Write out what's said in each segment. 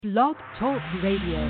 Blog Talk Radio.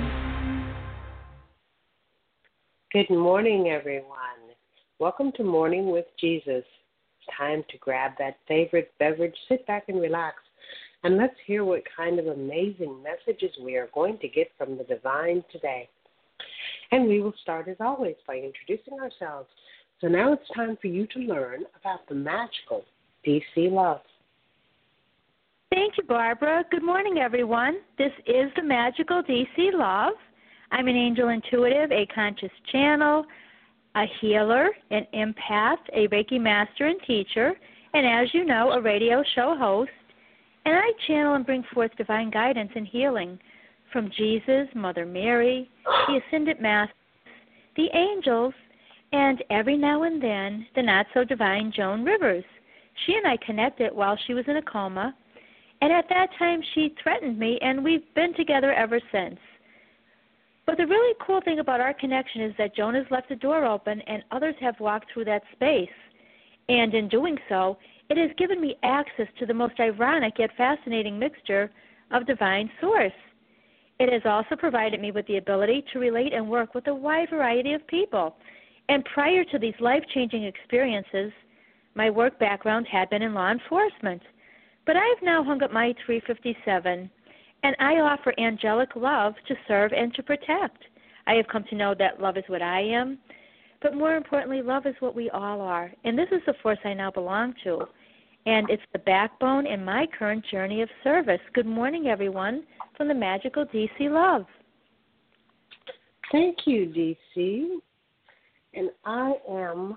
Good morning, everyone. Welcome to Morning with Jesus. It's time to grab that favorite beverage, sit back and relax, and let's hear what kind of amazing messages we are going to get from the divine today. And we will start, as always, by introducing ourselves. So now it's time for you to learn about the magical DC Love. Thank you, Barbara. Good morning, everyone. This is the magical DC Love. I'm an angel intuitive, a conscious channel, a healer, an empath, a Reiki master and teacher, and as you know, a radio show host. And I channel and bring forth divine guidance and healing from Jesus, Mother Mary, the Ascended Masters, the angels, and every now and then, the not-so-divine Joan Rivers. She and I connected while she was in a coma, and at that time she threatened me, and we've been together ever since. But the really cool thing about our connection is that Joan has left the door open, and others have walked through that space. And in doing so, it has given me access to the most ironic yet fascinating mixture of divine source. It has also provided me with the ability to relate and work with a wide variety of people. And prior to these life-changing experiences, my work background had been in law enforcement. But I have now hung up my 357, and I offer angelic love to serve and to protect. I have come to know that love is what I am, but more importantly, love is what we all are. And this is the force I now belong to, and it's the backbone in my current journey of service. Good morning, everyone, from the magical DC Love. Thank you, DC. And I am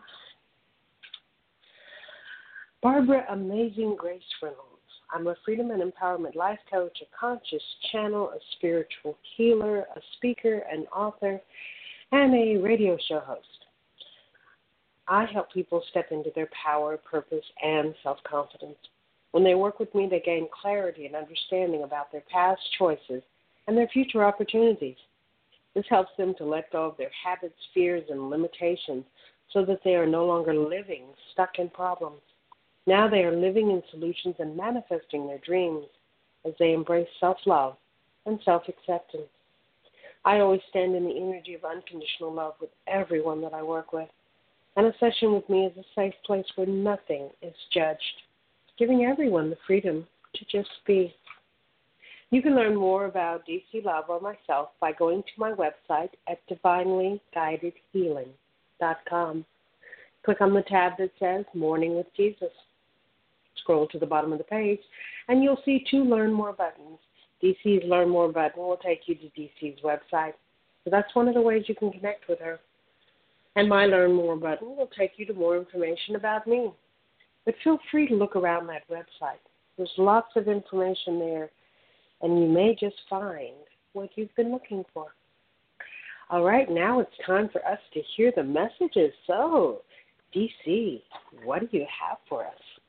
Barbara Amazing Grace Reynolds. I'm a freedom and empowerment life coach, a conscious channel, a spiritual healer, a speaker, an author, and a radio show host. I help people step into their power, purpose, and self-confidence. When they work with me, they gain clarity and understanding about their past choices and their future opportunities. This helps them to let go of their habits, fears, and limitations so that they are no longer living stuck in problems. Now they are living in solutions and manifesting their dreams as they embrace self-love and self-acceptance. I always stand in the energy of unconditional love with everyone that I work with. And a session with me is a safe place where nothing is judged, giving everyone the freedom to just be. You can learn more about DC Love or myself by going to my website at divinelyguidedhealing.com. Click on the tab that says Morning with Jesus. Scroll to the bottom of the page, and you'll see two Learn More buttons. DC's Learn More button will take you to DC's website. So that's one of the ways you can connect with her. And my Learn More button will take you to more information about me. But feel free to look around that website. There's lots of information there, and you may just find what you've been looking for. All right, now it's time for us to hear the messages. So, DC, what do you have for us?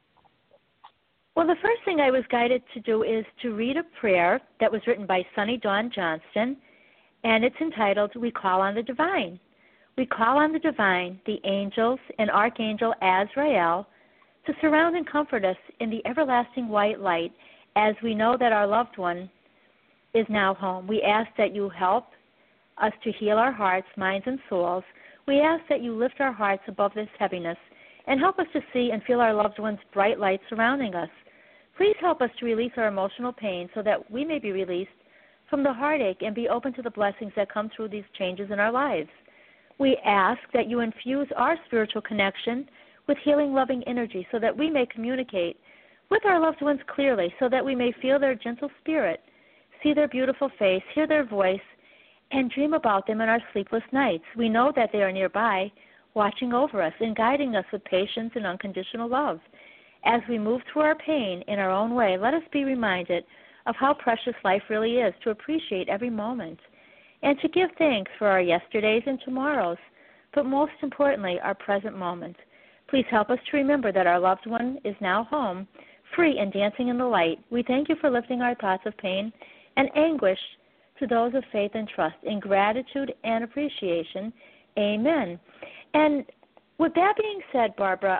Well, the first thing I was guided to do is to read a prayer that was written by Sunny Dawn Johnston, and it's entitled, We Call on the Divine. We call on the divine, the angels, and Archangel Azrael, to surround and comfort us in the everlasting white light as we know that our loved one is now home. We ask that you help us to heal our hearts, minds, and souls. We ask that you lift our hearts above this heaviness and help us to see and feel our loved one's bright light surrounding us. Please help us to release our emotional pain so that we may be released from the heartache and be open to the blessings that come through these changes in our lives. We ask that you infuse our spiritual connection with healing, loving energy so that we may communicate with our loved ones clearly, so that we may feel their gentle spirit, see their beautiful face, hear their voice, and dream about them in our sleepless nights. We know that they are nearby, watching over us and guiding us with patience and unconditional love. As we move through our pain in our own way, let us be reminded of how precious life really is, to appreciate every moment, and to give thanks for our yesterdays and tomorrows, but most importantly, our present moment. Please help us to remember that our loved one is now home, free and dancing in the light. We thank you for lifting our thoughts of pain and anguish to those of faith and trust. In gratitude and appreciation, amen. And with that being said, Barbara,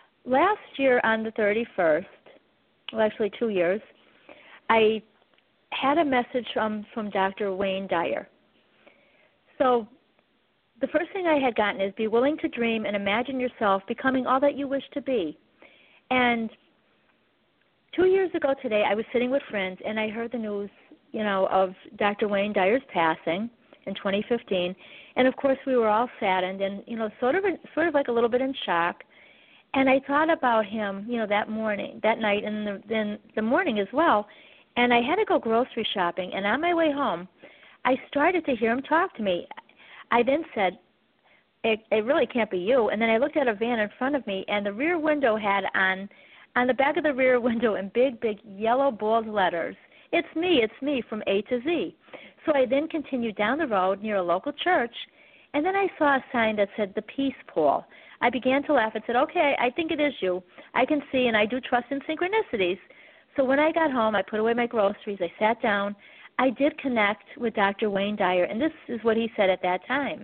last year on the 31st, well, actually 2 years, I had a message from Dr. Wayne Dyer. So the first thing I had gotten is be willing to dream and imagine yourself becoming all that you wish to be. And 2 years ago today, I was sitting with friends, and I heard the news, of Dr. Wayne Dyer's passing in 2015. And, of course, we were all saddened and, sort of like a little bit in shock. And I thought about him, that night, and then the morning as well. And I had to go grocery shopping. And on my way home, I started to hear him talk to me. I then said, it really can't be you. And then I looked at a van in front of me, and the rear window had on the back of the rear window in big, big yellow bold letters, it's me from A to Z. So I then continued down the road near a local church, and then I saw a sign that said the Peace Pool. I began to laugh and said, okay, I think it is you. I can see, and I do trust in synchronicities. So when I got home, I put away my groceries, I sat down, I did connect with Dr. Wayne Dyer, and this is what he said at that time.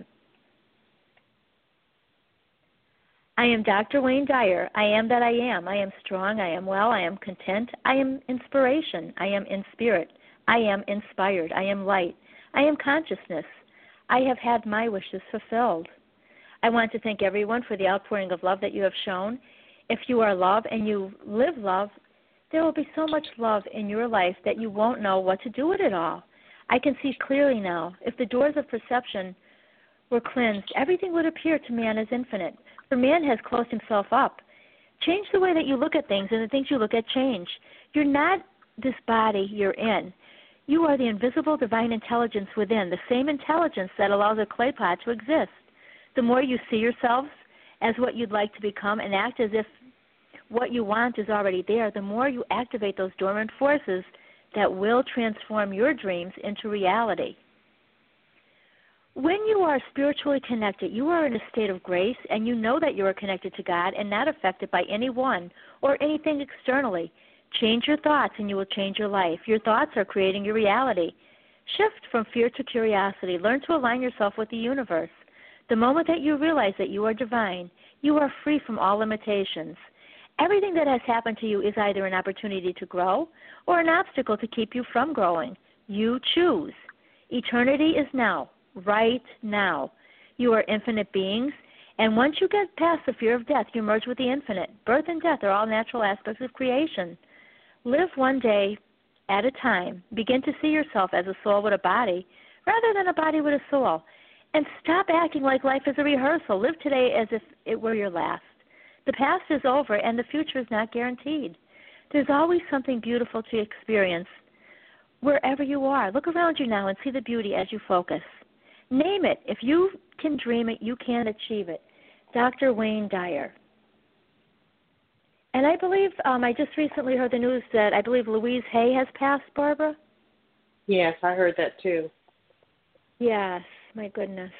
I am Dr. Wayne Dyer. I am that I am. I am strong. I am well. I am content. I am inspiration. I am in spirit. I am inspired. I am light. I am consciousness. I have had my wishes fulfilled. I want to thank everyone for the outpouring of love that you have shown. If you are love and you live love, there will be so much love in your life that you won't know what to do with it all. I can see clearly now. If the doors of perception were cleansed, everything would appear to man as infinite. For man has closed himself up. Change the way that you look at things, and the things you look at change. You're not this body you're in. You are the invisible divine intelligence within, the same intelligence that allows a clay pot to exist. The more you see yourselves as what you'd like to become and act as if what you want is already there, the more you activate those dormant forces that will transform your dreams into reality. When you are spiritually connected, you are in a state of grace, and you know that you are connected to God and not affected by anyone or anything externally. Change your thoughts, and you will change your life. Your thoughts are creating your reality. Shift from fear to curiosity. Learn to align yourself with the universe. The moment that you realize that you are divine, you are free from all limitations. Everything that has happened to you is either an opportunity to grow or an obstacle to keep you from growing. You choose. Eternity is now. Right now. You are infinite beings, and once you get past the fear of death, you merge with the infinite. Birth and death are all natural aspects of creation. Live one day at a time. Begin to see yourself as a soul with a body rather than a body with a soul. And stop acting like life is a rehearsal. Live today as if it were your last. The past is over, and the future is not guaranteed. There's always something beautiful to experience wherever you are. Look around you now and see the beauty as you focus. Name it. If you can dream it, you can achieve it. Dr. Wayne Dyer. And I believe, I just recently heard the news that I believe Louise Hay has passed, Barbara? Yes, I heard that too. Yes, my goodness.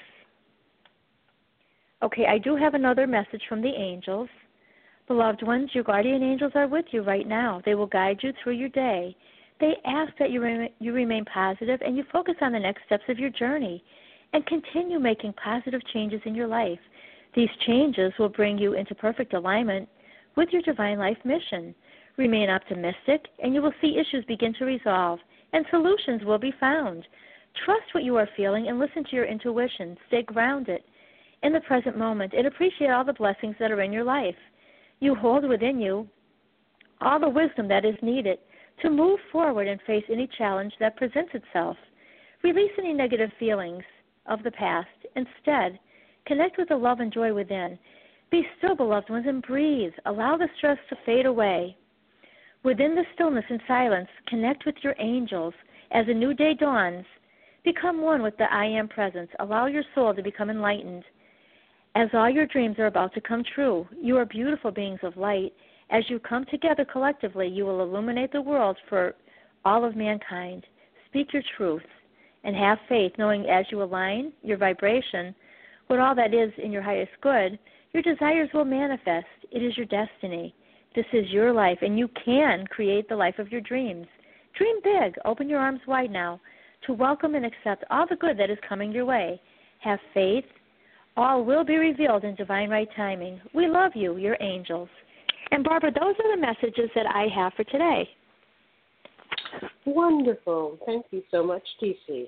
Okay, I do have another message from the angels. Beloved ones, your guardian angels are with you right now. They will guide you through your day. They ask that you remain positive and you focus on the next steps of your journey and continue making positive changes in your life. These changes will bring you into perfect alignment with your divine life mission. Remain optimistic, and you will see issues begin to resolve, and solutions will be found. Trust what you are feeling and listen to your intuition. Stay grounded in the present moment and appreciate all the blessings that are in your life. You hold within you all the wisdom that is needed to move forward and face any challenge that presents itself. Release any negative feelings of the past. Instead, connect with the love and joy within. Be still, beloved ones, and breathe. Allow the stress to fade away. Within the stillness and silence, connect with your angels. As a new day dawns, become one with the I Am presence. Allow your soul to become enlightened. As all your dreams are about to come true, you are beautiful beings of light. As you come together collectively, you will illuminate the world for all of mankind. Speak your truth and have faith, knowing as you align your vibration with all that is in your highest good, your desires will manifest. It is your destiny. This is your life, and you can create the life of your dreams. Dream big. Open your arms wide now to welcome and accept all the good that is coming your way. Have faith. All will be revealed in divine right timing. We love you, your angels. And, Barbara, those are the messages that I have for today. Wonderful. Thank you so much, DC.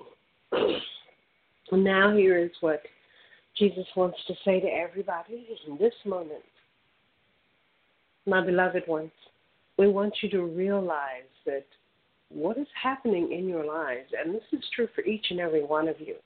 Now here is what Jesus wants to say to everybody in this moment. My beloved ones, we want you to realize that what is happening in your lives, and this is true for each and every one of you,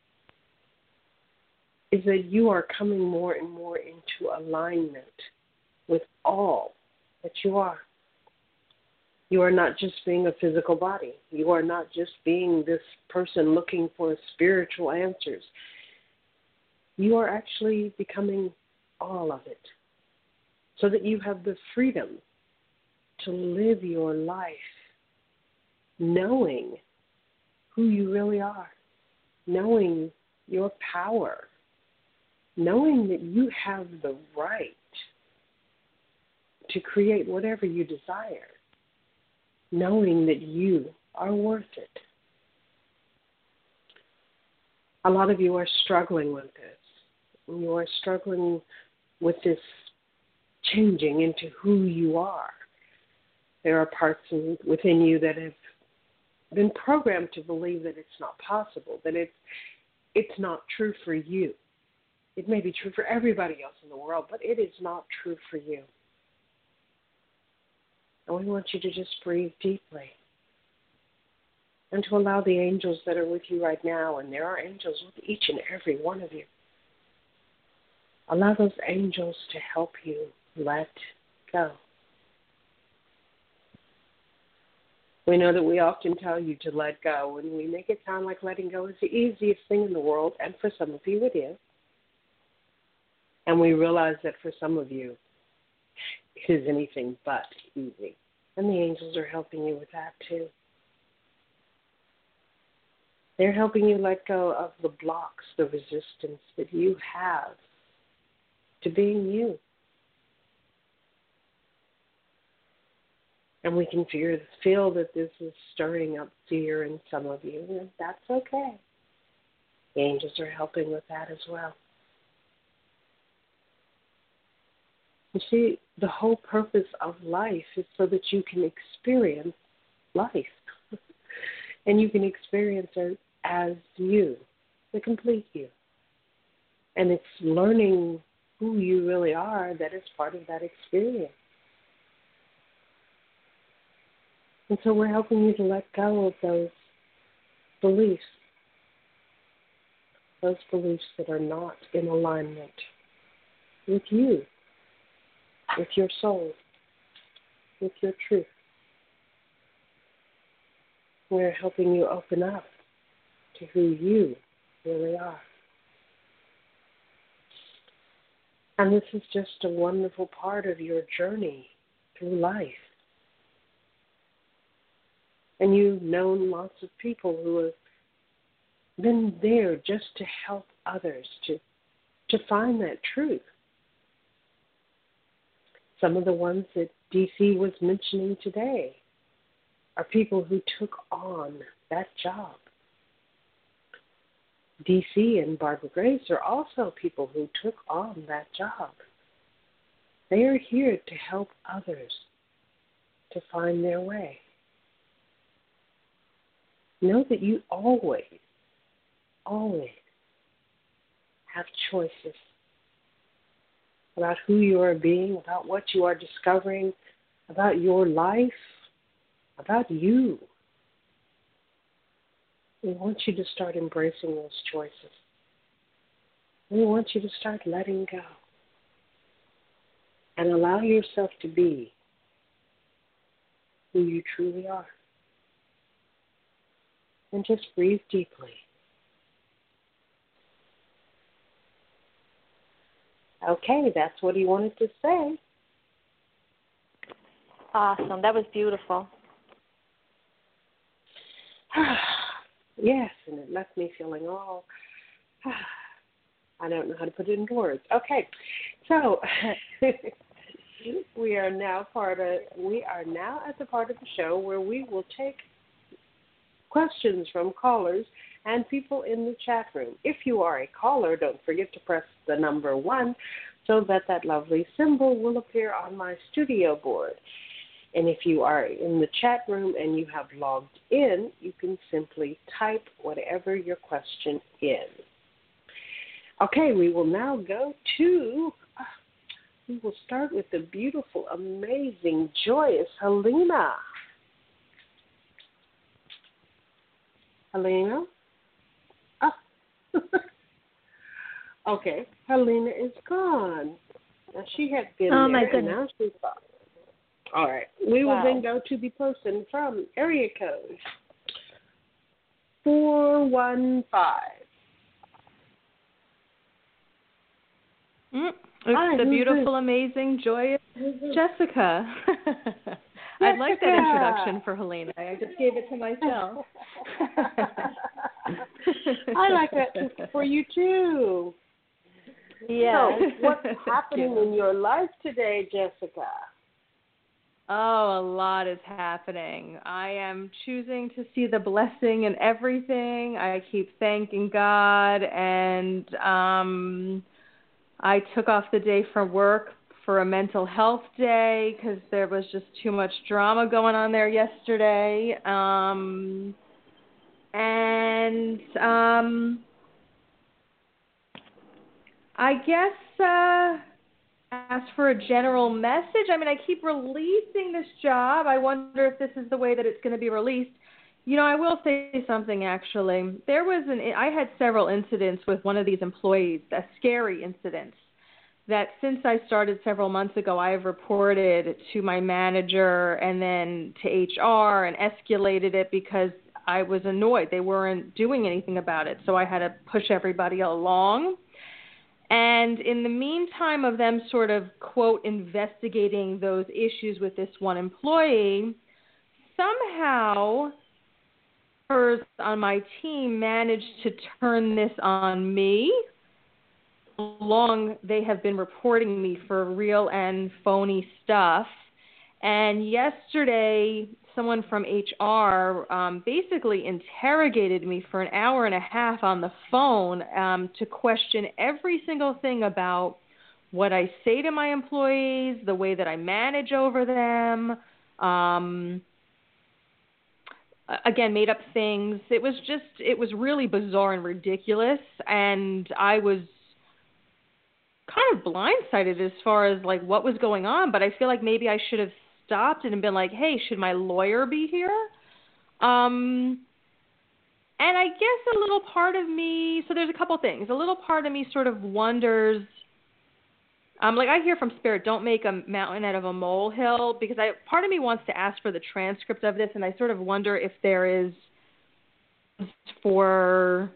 is that you are coming more and more into alignment with all that you are. You are not just being a physical body. You are not just being this person looking for spiritual answers. You are actually becoming all of it, so that you have the freedom to live your life knowing who you really are, knowing your power, knowing that you have the right to create whatever you desire, knowing that you are worth it. A lot of you are struggling with this. You are struggling with this changing into who you are. There are parts within you that have been programmed to believe that it's not possible, that it's not true for you. It may be true for everybody else in the world, but it is not true for you. And we want you to just breathe deeply and to allow the angels that are with you right now, and there are angels with each and every one of you, allow those angels to help you let go. We know that we often tell you to let go, and we make it sound like letting go is the easiest thing in the world, and for some of you it is. And we realize that for some of you, it is anything but easy. And the angels are helping you with that too. They're helping you let go of the blocks, the resistance that you have to being you. And we can feel that this is stirring up fear in some of you, and that's okay. The angels are helping with that as well. You see, the whole purpose of life is so that you can experience life. And you can experience it as you, the complete you. And it's learning who you really are that is part of that experience. And so we're helping you to let go of those beliefs that are not in alignment with you, with your soul, with your truth. We're helping you open up to who you really are. And this is just a wonderful part of your journey through life. And you've known lots of people who have been there just to help others to find that truth. Some of the ones that DC was mentioning today are people who took on that job. DC and Barbara Grace are also people who took on that job. They are here to help others to find their way. Know that you always have choices about who you are being, about what you are discovering, about your life, about you. We want you to start embracing those choices. We want you to start letting go and allow yourself to be who you truly are. And just breathe deeply. Okay, that's what he wanted to say. Awesome. That was beautiful. Yes, and it left me feeling all, I don't know how to put it into words. Okay, so we are now at the part of the show where we will take questions from callers and people in the chat room. If you are a caller, don't forget to press the number 1 so that lovely symbol will appear on my studio board. And if you are in the chat room and you have logged in, you can simply type whatever your question is. Okay, we will now go to, we will start with the beautiful, amazing, joyous Helena. Helena? Oh. Okay, Helena is gone. Now, she had been there, my goodness. and now she's gone. All right, we will then go to the person from area code 415. It's the beautiful, amazing, joyous Jessica. I like that introduction for Helena. I just gave it to myself. I like that for you, too. Yeah. So, what's happening in your life today, Jessica? Oh, a lot is happening. I am choosing to see the blessing in everything. I keep thanking God, and I took off the day from work for a mental health day because there was just too much drama going on there yesterday. I guess as for a general message, I mean, I keep releasing this job. I wonder if this is the way that it's going to be released. You know, I will say something, actually. I had several incidents with one of these employees, a scary incident, that since I started several months ago, I have reported to my manager and then to HR and escalated it because I was annoyed. They weren't doing anything about it, so I had to push everybody along. And in the meantime of them sort of, quote, investigating those issues with this one employee, somehow members on my team managed to turn this on me. Long they have been reporting me for real and phony stuff. And yesterday, someone from HR basically interrogated me for an hour and a half on the phone to question every single thing about what I say to my employees, the way that I manage over them, again, made up things. It was really bizarre and ridiculous, and I was kind of blindsided as far as like what was going on, but I feel like maybe I should have stopped and been like, hey, should my lawyer be here? And I guess a little part of me, so there's a couple things. A little part of me sort of wonders, like I hear from Spirit, don't make a mountain out of a molehill, because part of me wants to ask for the transcript of this, and I sort of wonder if there is for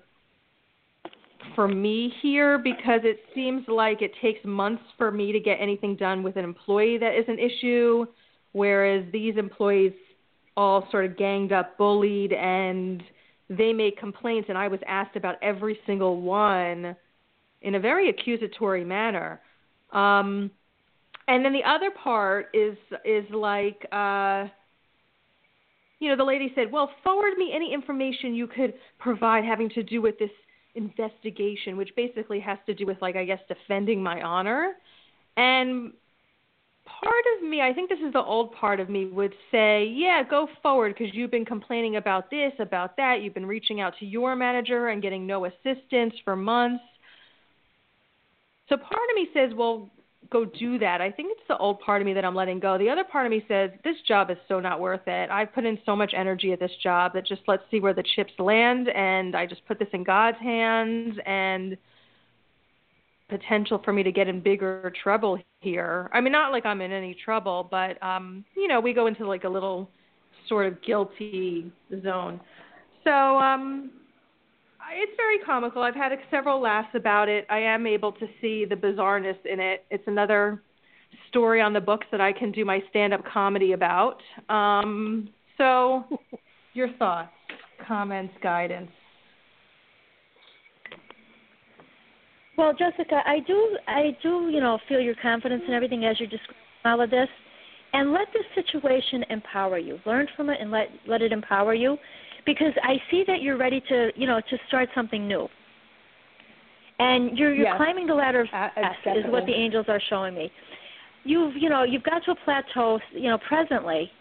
me here, because it seems like it takes months for me to get anything done with an employee that is an issue, whereas these employees all sort of ganged up, bullied, and they made complaints, and I was asked about every single one in a very accusatory manner. And then the other part is like, the lady said, well, forward me any information you could provide having to do with this investigation, which basically has to do with, like, I guess, defending my honor. And part of me, I think this is the old part of me, would say, yeah, go forward, because you've been complaining about this, about that. You've been reaching out to your manager and getting no assistance for months. So part of me says, well, go do that. I think it's the old part of me that I'm letting go. The other part of me says, this job is so not worth it. I've put in so much energy at this job that just let's see where the chips land, and I just put this in God's hands, and potential for me to get in bigger trouble here. I mean, not like I'm in any trouble, but, we go into like a little sort of guilty zone. So, it's very comical. I've had several laughs about it. I am able to see the bizarreness in it. It's another story on the books that I can do my stand-up comedy about. So, your thoughts, comments, guidance? Well, Jessica, I do, feel your confidence and everything as you're describing all of this. And let this situation empower you. Learn from it and let it empower you. Because I see that you're ready to start something new. And you're yes. climbing the ladder of success is what the angels are showing me. You've got to a plateau, presently,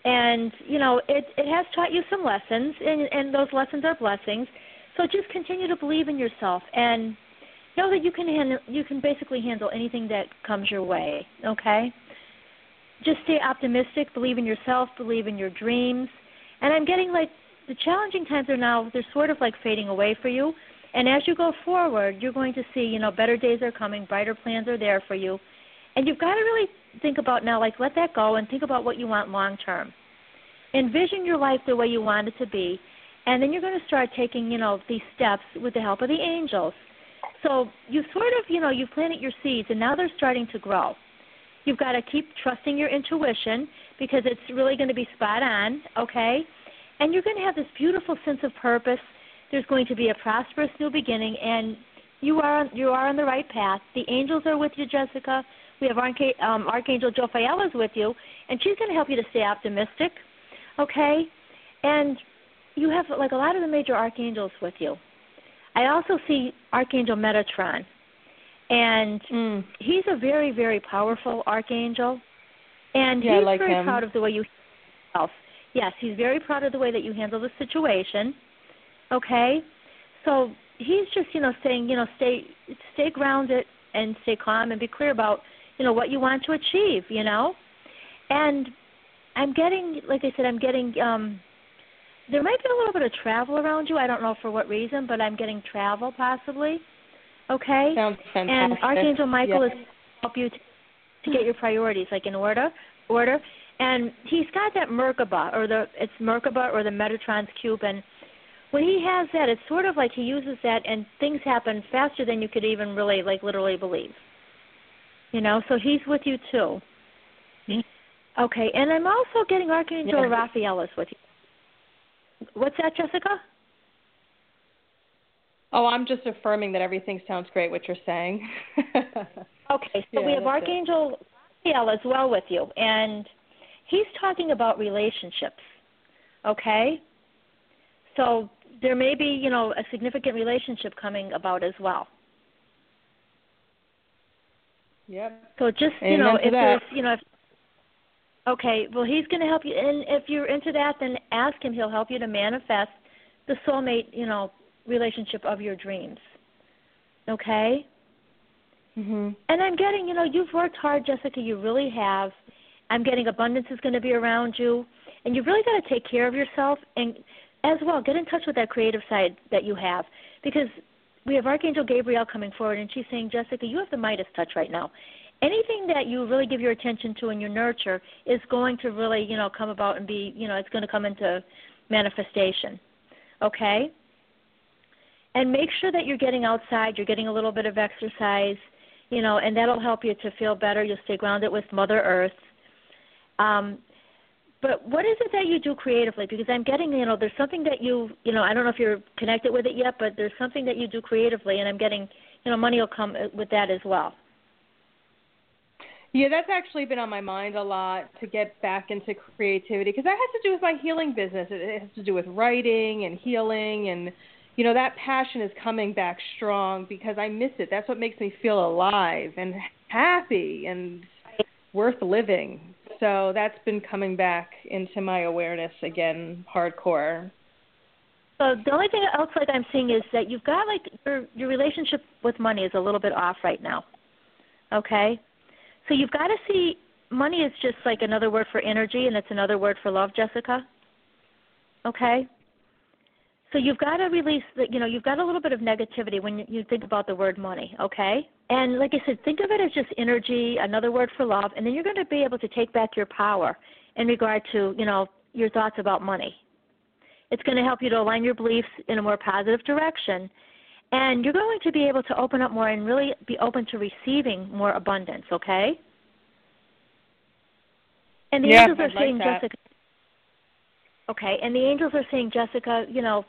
And, you know, it has taught you some lessons, and those lessons are blessings. So just continue to believe in yourself and know that you can basically handle anything that comes your way, okay? Just stay optimistic, believe in yourself, believe in your dreams. And I'm getting like the challenging times are now, they're sort of like fading away for you. And as you go forward, you're going to see, you know, better days are coming, brighter plans are there for you. And you've got to really think about now, like, let that go and think about what you want long term. Envision your life the way you want it to be. And then you're going to start taking, you know, these steps with the help of the angels. So you sort of, you know, you've planted your seeds, and now they're starting to grow. You've got to keep trusting your intuition because it's really going to be spot on, okay? And you're going to have this beautiful sense of purpose. There's going to be a prosperous new beginning, and you are on the right path. The angels are with you, Jessica. We have Archangel Jophiel is with you, and she's going to help you to stay optimistic, okay? And you have like a lot of the major archangels with you. I also see Archangel Metatron, and he's a very, very powerful archangel, and he's very proud of the way you handle yourself. Yes, he's very proud of the way that you handle the situation, okay? So he's just, you know, saying, you know, stay grounded and stay calm and be clear about, you know, what you want to achieve, you know? And I'm getting, like I said, there might be a little bit of travel around you. I don't know for what reason, but I'm getting travel possibly. Okay? Sounds fantastic. And Archangel Michael is going to help you to get your priorities like in order. And he's got that Merkaba, or the Metatron's cube. And when he has that, it's sort of like he uses that and things happen faster than you could even really, like, literally believe. You know, so he's with you too. Okay, and I'm also getting Archangel Raphael is with you. What's that, Jessica? Oh, I'm just affirming that everything sounds great, what you're saying. Okay, so we have Archangel Raphael as well with you, and he's talking about relationships, okay? So there may be, you know, a significant relationship coming about as well. Yep. So just, you know, if there's, you know, okay, well, he's going to help you. And if you're into that, then ask him. He'll help you to manifest the soulmate, you know, relationship of your dreams. Okay? Mhm. And I'm getting, you know, you've worked hard, Jessica. You really have. I'm getting abundance is going to be around you. And you've really got to take care of yourself. And as well, get in touch with that creative side that you have. Because we have Archangel Gabriel coming forward, and she's saying, Jessica, you have the Midas touch right now. Anything that you really give your attention to and you nurture is going to really, you know, come about and be, you know, it's going to come into manifestation, okay? And make sure that you're getting outside, you're getting a little bit of exercise, you know, and that'll help you to feel better. You'll stay grounded with Mother Earth. But what is it that you do creatively? Because I'm getting, you know, there's something that you know, I don't know if you're connected with it yet, but there's something that you do creatively, and I'm getting, you know, money will come with that as well. Yeah, that's actually been on my mind a lot, to get back into creativity, because that has to do with my healing business. It has to do with writing and healing, and, you know, that passion is coming back strong because I miss it. That's what makes me feel alive and happy and worth living. So that's been coming back into my awareness again, hardcore. So the only thing else like I'm seeing is that you've got, like, your relationship with money is a little bit off right now, okay? So you've got to see money is just like another word for energy, and it's another word for love, Jessica. Okay? So you've got to release, you know, you've got a little bit of negativity when you think about the word money, okay? And like I said, think of it as just energy, another word for love, and then you're going to be able to take back your power in regard to, you know, your thoughts about money. It's going to help you to align your beliefs in a more positive direction. And you're going to be able to open up more and really be open to receiving more abundance, okay? And the angels are saying, like Jessica, okay, and the angels are saying, Jessica, you know,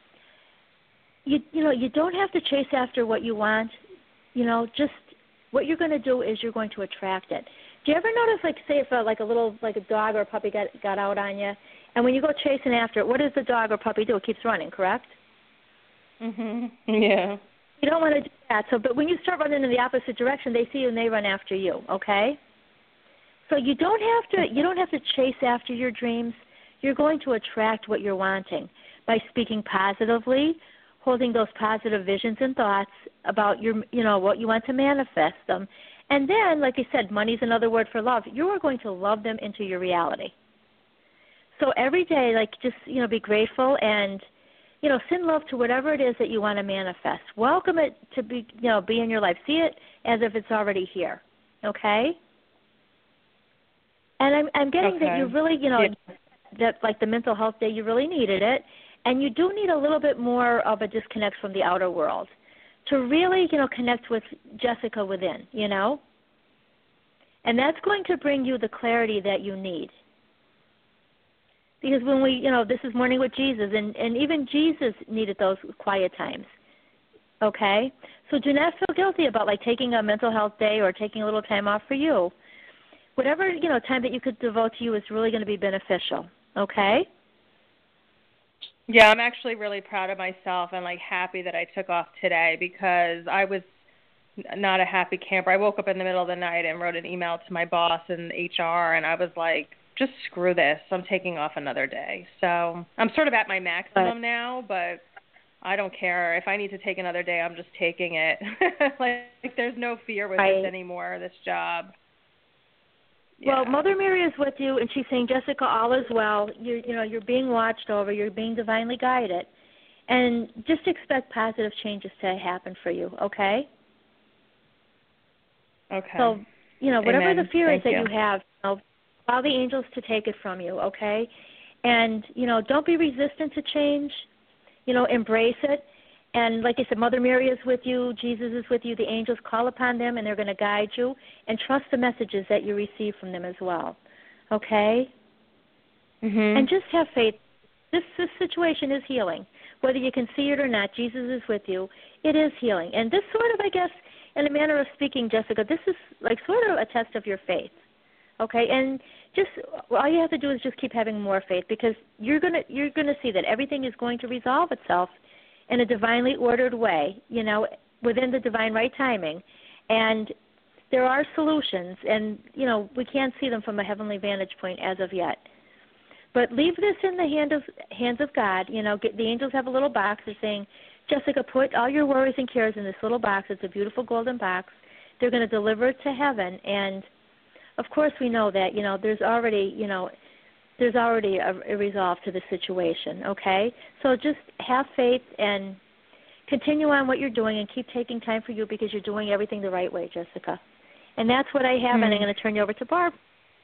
you don't have to chase after what you want. You know, just what you're going to do is you're going to attract it. Do you ever notice, like, say if a dog or a puppy got out on you, and when you go chasing after it, what does the dog or puppy do? It keeps running, correct? Mhm. Yeah. You don't want to do that. So, but when you start running in the opposite direction, they see you and they run after you. Okay. So you don't have to chase after your dreams. You're going to attract what you're wanting by speaking positively, holding those positive visions and thoughts about what you want to manifest them. And then, like I said, money's another word for love. You are going to love them into your reality. So every day, just be grateful and send love to whatever it is that you want to manifest. Welcome it to be in your life. See it as if it's already here. Okay? And I'm getting that you really, that like the mental health day, you really needed it, and you do need a little bit more of a disconnect from the outer world to really, connect with Jessica within, and that's going to bring you the clarity that you need. Because when we, this is Morning with Jesus, and even Jesus needed those quiet times, okay? So do not feel guilty about, taking a mental health day or taking a little time off for you. Whatever, time that you could devote to you is really going to be beneficial, okay? Yeah, I'm actually really proud of myself and, happy that I took off today because I was not a happy camper. I woke up in the middle of the night and wrote an email to my boss in HR, and I was like, just screw this. I'm taking off another day. So I'm sort of at my maximum now, but I don't care. If I need to take another day, I'm just taking it. There's no fear with this anymore, this job. Yeah. Well, Mother Mary is with you, and she's saying, Jessica, all is well. You're being watched over. You're being divinely guided. And just expect positive changes to happen for you, okay? Okay. So, whatever Amen. the fear is that Thank you have, allow the angels to take it from you, okay? And, don't be resistant to change. Embrace it. And like I said, Mother Mary is with you. Jesus is with you. The angels, call upon them, and they're going to guide you. And trust the messages that you receive from them as well, okay? Mm-hmm. And just have faith. This situation is healing. Whether you can see it or not, Jesus is with you. It is healing. And this sort of, I guess, in a manner of speaking, Jessica, this is sort of a test of your faith. Okay, and just all you have to do is just keep having more faith because you're gonna see that everything is going to resolve itself in a divinely ordered way, within the divine right timing. And there are solutions, and we can't see them from a heavenly vantage point as of yet. But leave this in the hands of God. The angels have a little box. They're saying, Jessica, put all your worries and cares in this little box. It's a beautiful golden box. They're going to deliver it to heaven, and of course, we know that, there's already a resolve to the situation, okay? So just have faith and continue on what you're doing and keep taking time for you because you're doing everything the right way, Jessica. And that's what I have, and I'm going to turn you over to Barb.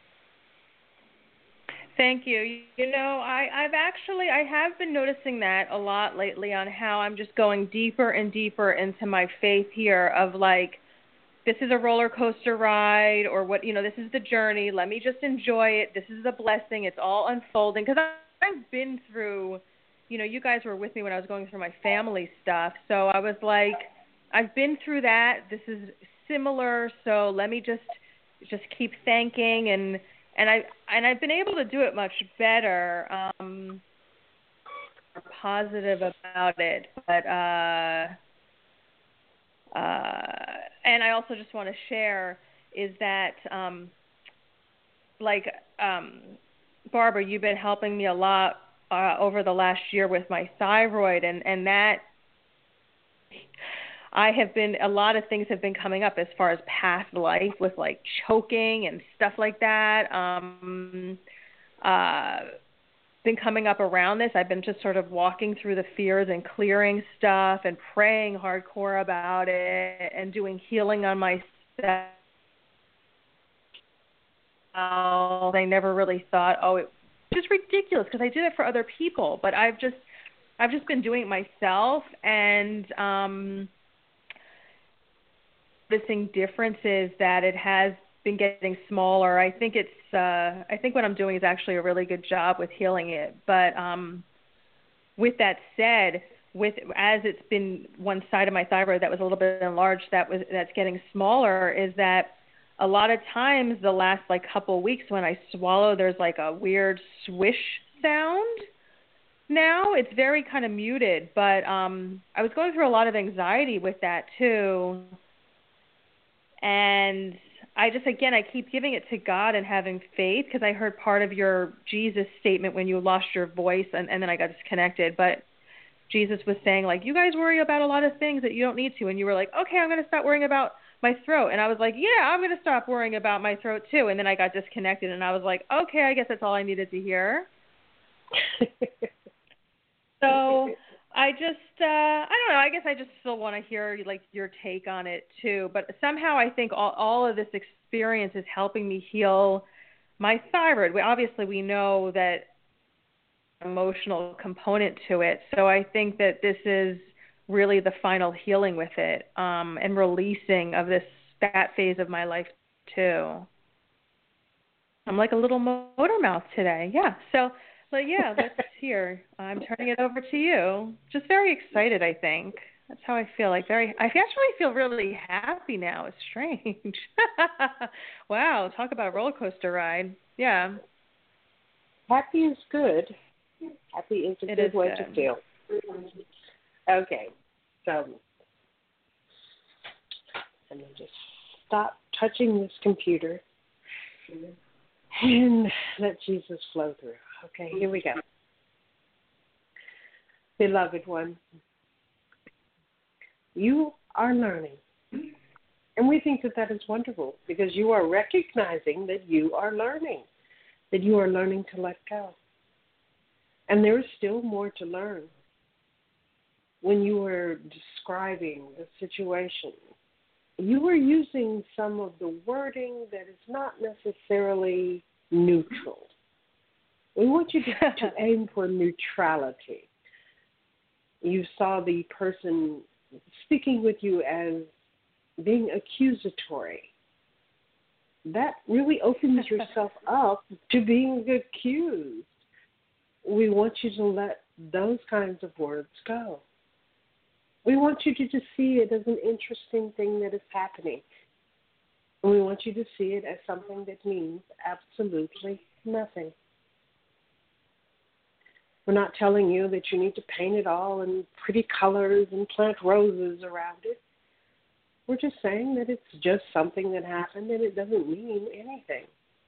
Thank you. I have been noticing that a lot lately on how I'm just going deeper and deeper into my faith here of this is a roller coaster ride or this is the journey. Let me just enjoy it. This is a blessing. It's all unfolding. Because I've been through, you guys were with me when I was going through my family stuff. So I was like, I've been through that. This is similar. So let me just keep thanking. And I've been able to do it much better, positive about it. But, and I also just want to share is that, Barbara, you've been helping me a lot over the last year with my thyroid, and that a lot of things have been coming up as far as past life with choking and stuff like that. Been coming up around this. I've been just sort of walking through the fears and clearing stuff and praying hardcore about it and doing healing on myself. I never really thought, it's just ridiculous because I did it for other people, but I've just been doing it myself and noticing differences that it has been getting smaller. I think what I'm doing is actually a really good job with healing it. But with that said, as it's been one side of my thyroid that was a little bit enlarged, that's getting smaller, is that a lot of times the last couple of weeks when I swallow, there's a weird swish sound. Now it's very kind of muted, but I was going through a lot of anxiety with that too. And I keep giving it to God and having faith, because I heard part of your Jesus statement when you lost your voice, and then I got disconnected. But Jesus was saying, like, you guys worry about a lot of things that you don't need to. And you were like, okay, I'm going to stop worrying about my throat. And I was like, yeah, I'm going to stop worrying about my throat too. And then I got disconnected, and I was like, okay, I guess that's all I needed to hear. So I just, I don't know, I guess I just still want to hear, like, your take on it too. But somehow I think all of this experience is helping me heal my thyroid. We know that emotional component to it. So I think that this is really the final healing with it, and releasing of that phase of my life too. I'm like a little motor mouth today. Yeah. So, but yeah, let's hear. I'm turning it over to you. Just very excited, I think. That's how I feel. I actually feel really happy now. It's strange. Wow. Talk about a roller coaster ride. Yeah. Happy is good. Happy is a good way to feel. Okay, so I'm going to just stop touching this computer and let Jesus flow through. Okay, here we go. Beloved one, you are learning. And we think that that is wonderful, because you are recognizing that you are learning to let go. And there is still more to learn. When you were describing the situation, you were using some of the wording that is not necessarily neutral. We want you to aim for neutrality. You saw the person speaking with you as being accusatory. That really opens yourself up to being accused. We want you to let those kinds of words go. We want you to just see it as an interesting thing that is happening. And we want you to see it as something that means absolutely nothing. We're not telling you that you need to paint it all in pretty colors and plant roses around it. We're just saying that it's just something that happened and it doesn't mean anything.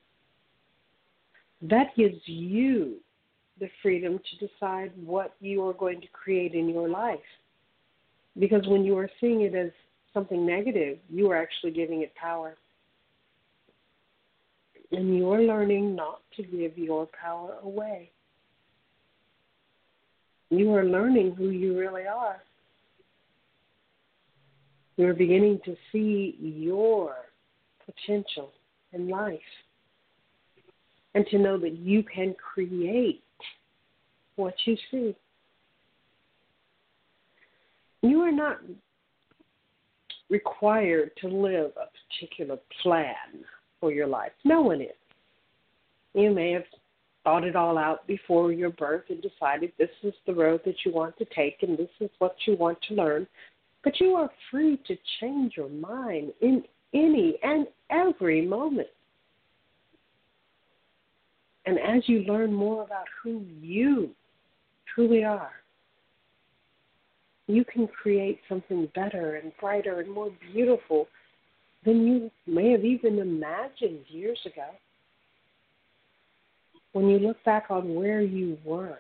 That gives you the freedom to decide what you are going to create in your life. Because when you are seeing it as something negative, you are actually giving it power. And you are learning not to give your power away. You are learning who you really are. You are beginning to see your potential in life. And to know that you can create what you see. You are not required to live a particular plan for your life. No one is. You may have thought it all out before your birth and decided this is the road that you want to take and this is what you want to learn. But you are free to change your mind in any and every moment. And as you learn more about who you truly are, you can create something better and brighter and more beautiful than you may have even imagined years ago. When you look back on where you were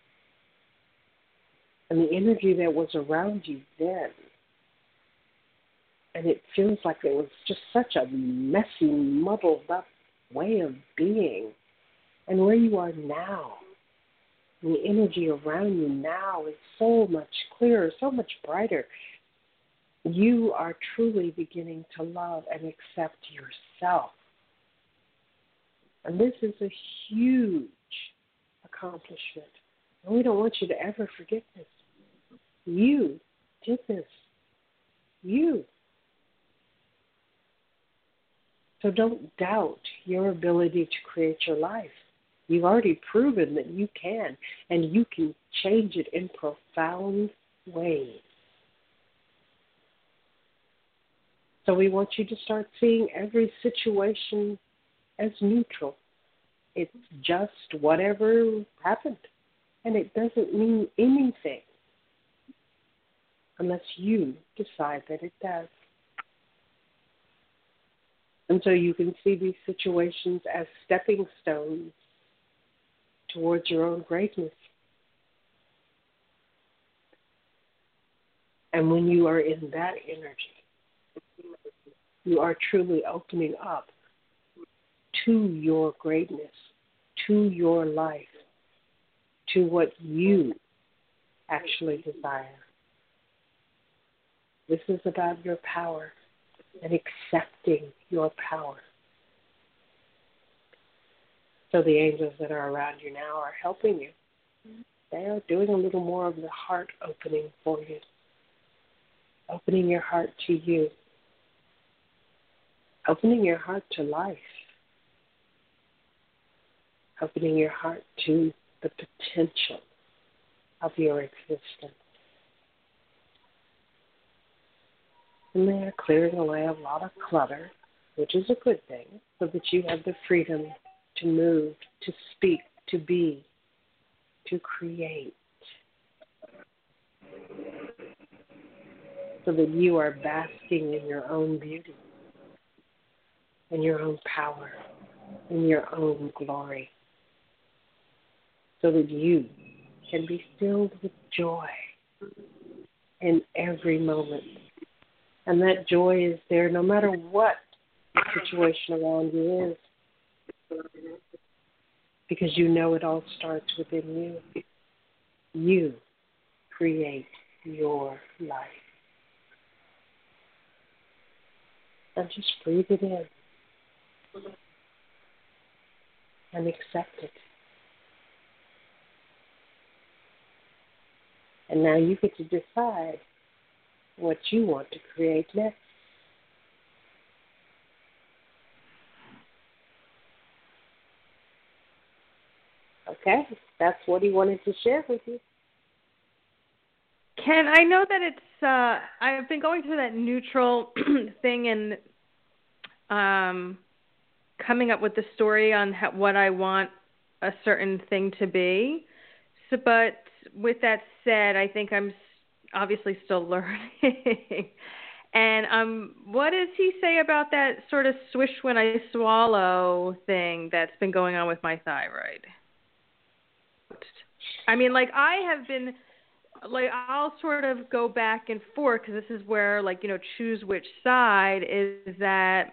and the energy that was around you then, and it feels like it was just such a messy, muddled up way of being, and where you are now, and the energy around you now is so much clearer, so much brighter. You are truly beginning to love and accept yourself. And this is a huge accomplishment. And we don't want you to ever forget this. You did this. You. So don't doubt your ability to create your life. You've already proven that you can, and you can change it in profound ways. So we want you to start seeing every situation as neutral. It's just whatever happened, and it doesn't mean anything unless you decide that it does. And so you can see these situations as stepping stones towards your own greatness. And when you are in that energy, you are truly opening up to your greatness, to your life, to what you actually desire. This is about your power and accepting your power. So the angels that are around you now are helping you. They are doing a little more of the heart opening for you, opening your heart to you, opening your heart to life, opening your heart to the potential of your existence. And they are clearing away a lot of clutter, which is a good thing, so that you have the freedom to move, to speak, to be, to create, so that you are basking in your own beauty, in your own power, in your own glory, so that you can be filled with joy in every moment. And that joy is there no matter what the situation around you is, because you know it all starts within you. You create your life. And just breathe it in and accept it. And now you get to decide what you want to create next. Okay, that's what he wanted to share with you. Ken, I know that it's, I've been going through that neutral thing and coming up with the story on what I want a certain thing to be. So, but with that said, I think I'm obviously still learning. And what does he say about that sort of swish when I swallow thing that's been going on with my thyroid? I mean, like, I have been, like, I'll sort of go back and forth because this is where, like, you know, choose which side is that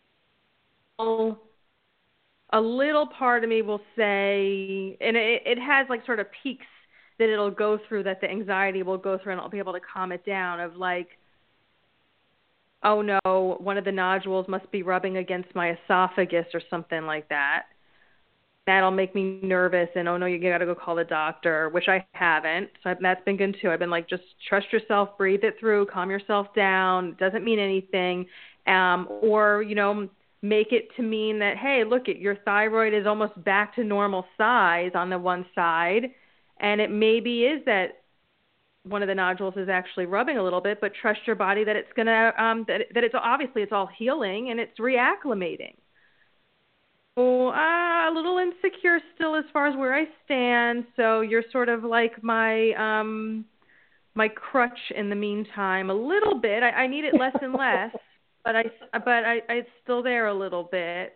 a little part of me will say, and it has, like, sort of peaks that it'll go through, that the anxiety will go through, and I'll be able to calm it down of, like, oh, no, one of the nodules must be rubbing against my esophagus or something like that. That'll make me nervous, and, oh, no, you got to go call the doctor, which I haven't. So that's been good, too. I've been like, just trust yourself, breathe it through, calm yourself down. It doesn't mean anything. Or, you know, make it to mean that, hey, look, your thyroid is almost back to normal size on the one side, and it maybe is that one of the nodules is actually rubbing a little bit, but trust your body that it's going to, that it's obviously it's all healing and it's reacclimating. So a little insecure still as far as where I stand. So you're sort of like my my crutch in the meantime, a little bit. I need it less and less, but it's still there a little bit.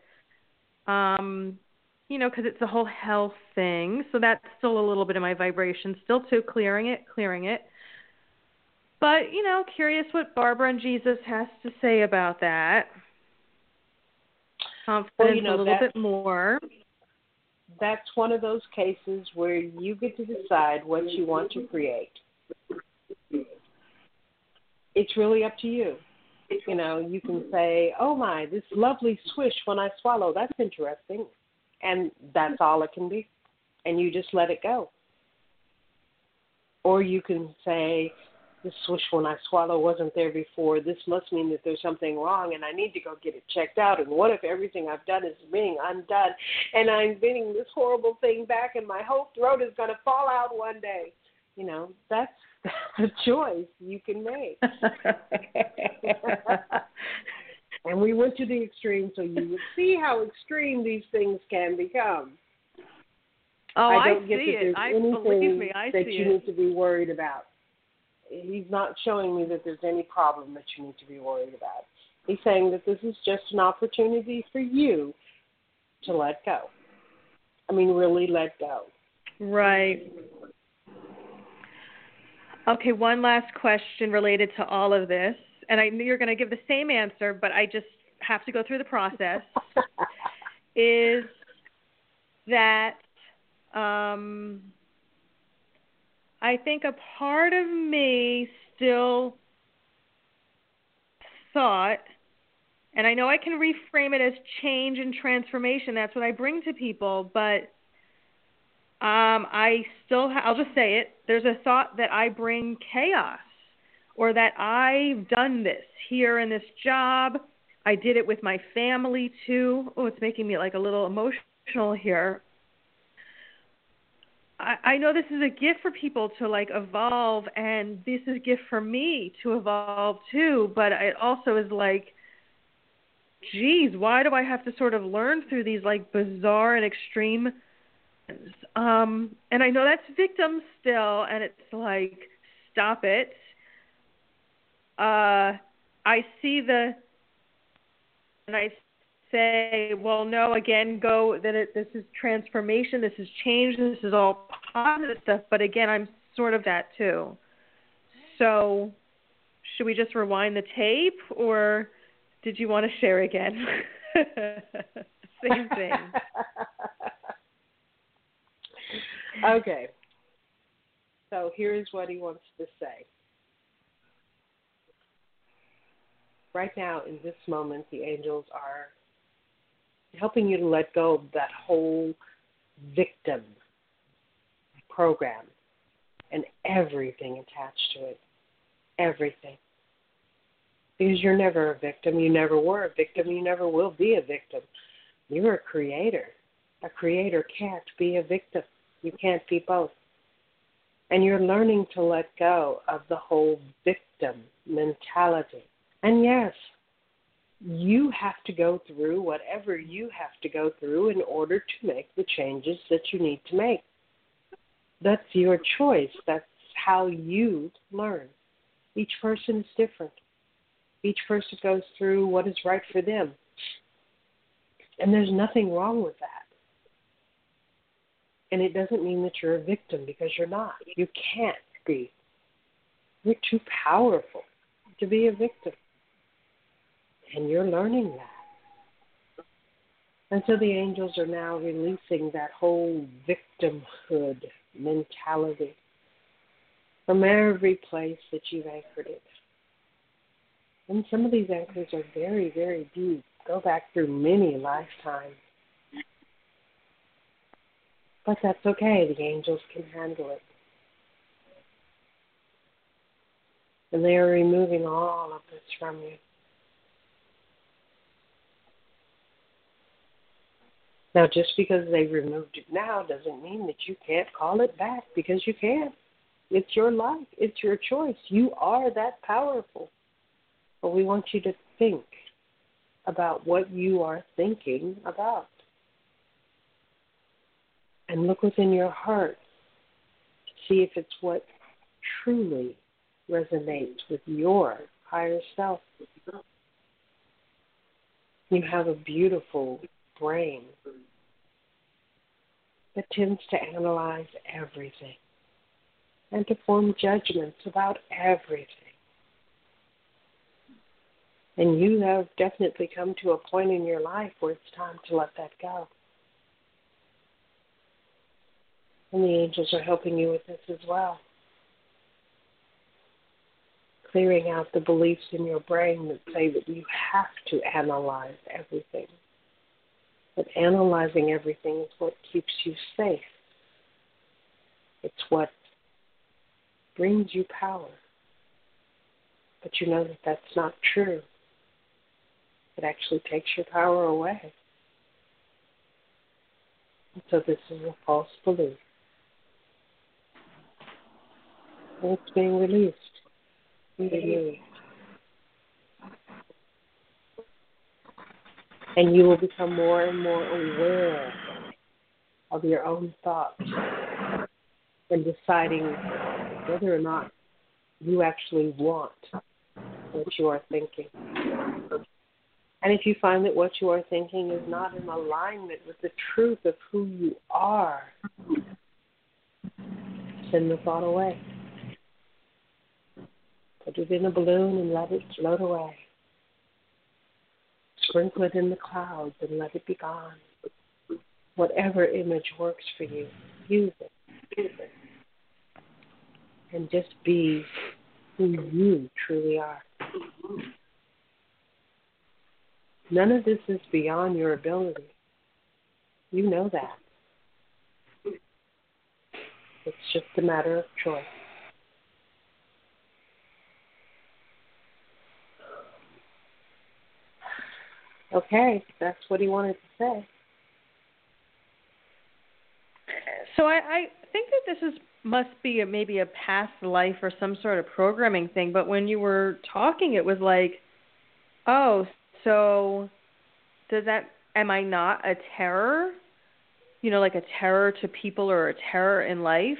You know, because it's a whole health thing. So that's still a little bit of my vibration, still too, clearing it. But, you know, curious what Barbara and Jesus has to say about that. Confidence well, you know, a little bit more. That's one of those cases where you get to decide what you want to create. It's really up to you. You know, you can say, oh, my, this lovely swish when I swallow, that's interesting. And that's all it can be. And you just let it go. Or you can say, this swish when I swallow wasn't there before. This must mean that there's something wrong and I need to go get it checked out. And what if everything I've done is being undone and I'm getting this horrible thing back and my whole throat is going to fall out one day? You know, that's a choice you can make. And we went to the extreme so you would see how extreme these things can become. Oh, I don't get see that there's it. anything I that see you it. need to be worried about. He's not showing me that there's any problem that you need to be worried about. He's saying that this is just an opportunity for you to let go. I mean, really let go. Right. Okay, one last question related to all of this. And I knew you're going to give the same answer, but I just have to go through the process. Is that I think a part of me still thought, and I know I can reframe it as change and transformation. That's what I bring to people, but I'll just say it. There's a thought that I bring chaos, or that I've done this here in this job. I did it with my family too. Oh, it's making me like a little emotional here. I know this is a gift for people to like evolve, and this is a gift for me to evolve too, but it also is like, geez, why do I have to sort of learn through these like bizarre and extreme and I know that's victim still, and it's like, stop it. I see and I say, well, no, again, this is transformation, this is change, this is all positive stuff, but again, I'm sort of that too. So should we just rewind the tape, or did you want to share again? Same thing. Okay. So here's what he wants to say. Right now, in this moment, the angels are helping you to let go of that whole victim program and everything attached to it. Everything. Because you're never a victim. You never were a victim. You never will be a victim. You're a creator. A creator can't be a victim. You can't be both. And you're learning to let go of the whole victim mentality. And yes, you have to go through whatever you have to go through in order to make the changes that you need to make. That's your choice. That's how you learn. Each person is different. Each person goes through what is right for them. And there's nothing wrong with that. And it doesn't mean that you're a victim, because you're not. You can't be. You're too powerful to be a victim. And you're learning that. And so the angels are now releasing that whole victimhood mentality from every place that you've anchored it. And some of these anchors are very, very deep, go back through many lifetimes. But that's okay. The angels can handle it. And they are removing all of this from you. Now, just because they removed it now doesn't mean that you can't call it back, because you can. It's your life. It's your choice. You are that powerful. But we want you to think about what you are thinking about. And look within your heart to see if it's what truly resonates with your higher self. You have a beautiful brain that tends to analyze everything and to form judgments about everything. And you have definitely come to a point in your life where it's time to let that go. And the angels are helping you with this as well. Clearing out the beliefs in your brain that say that you have to analyze everything. But analyzing everything is what keeps you safe. It's what brings you power. But you know that that's not true. It actually takes your power away. And so this is a false belief. And it's being released. Removed. And you will become more and more aware of your own thoughts and deciding whether or not you actually want what you are thinking. And if you find that what you are thinking is not in alignment with the truth of who you are, send the thought away. Put it in a balloon and let it float away. Sprinkle it in the clouds and let it be gone. Whatever image works for you, use it. And just be who you truly are. None of this is beyond your ability. You know that. It's just a matter of choice. Okay, that's what he wanted to say. So I think that this must be maybe a past life or some sort of programming thing, but when you were talking, it was like, oh, so am I not a terror? You know, like a terror to people or a terror in life?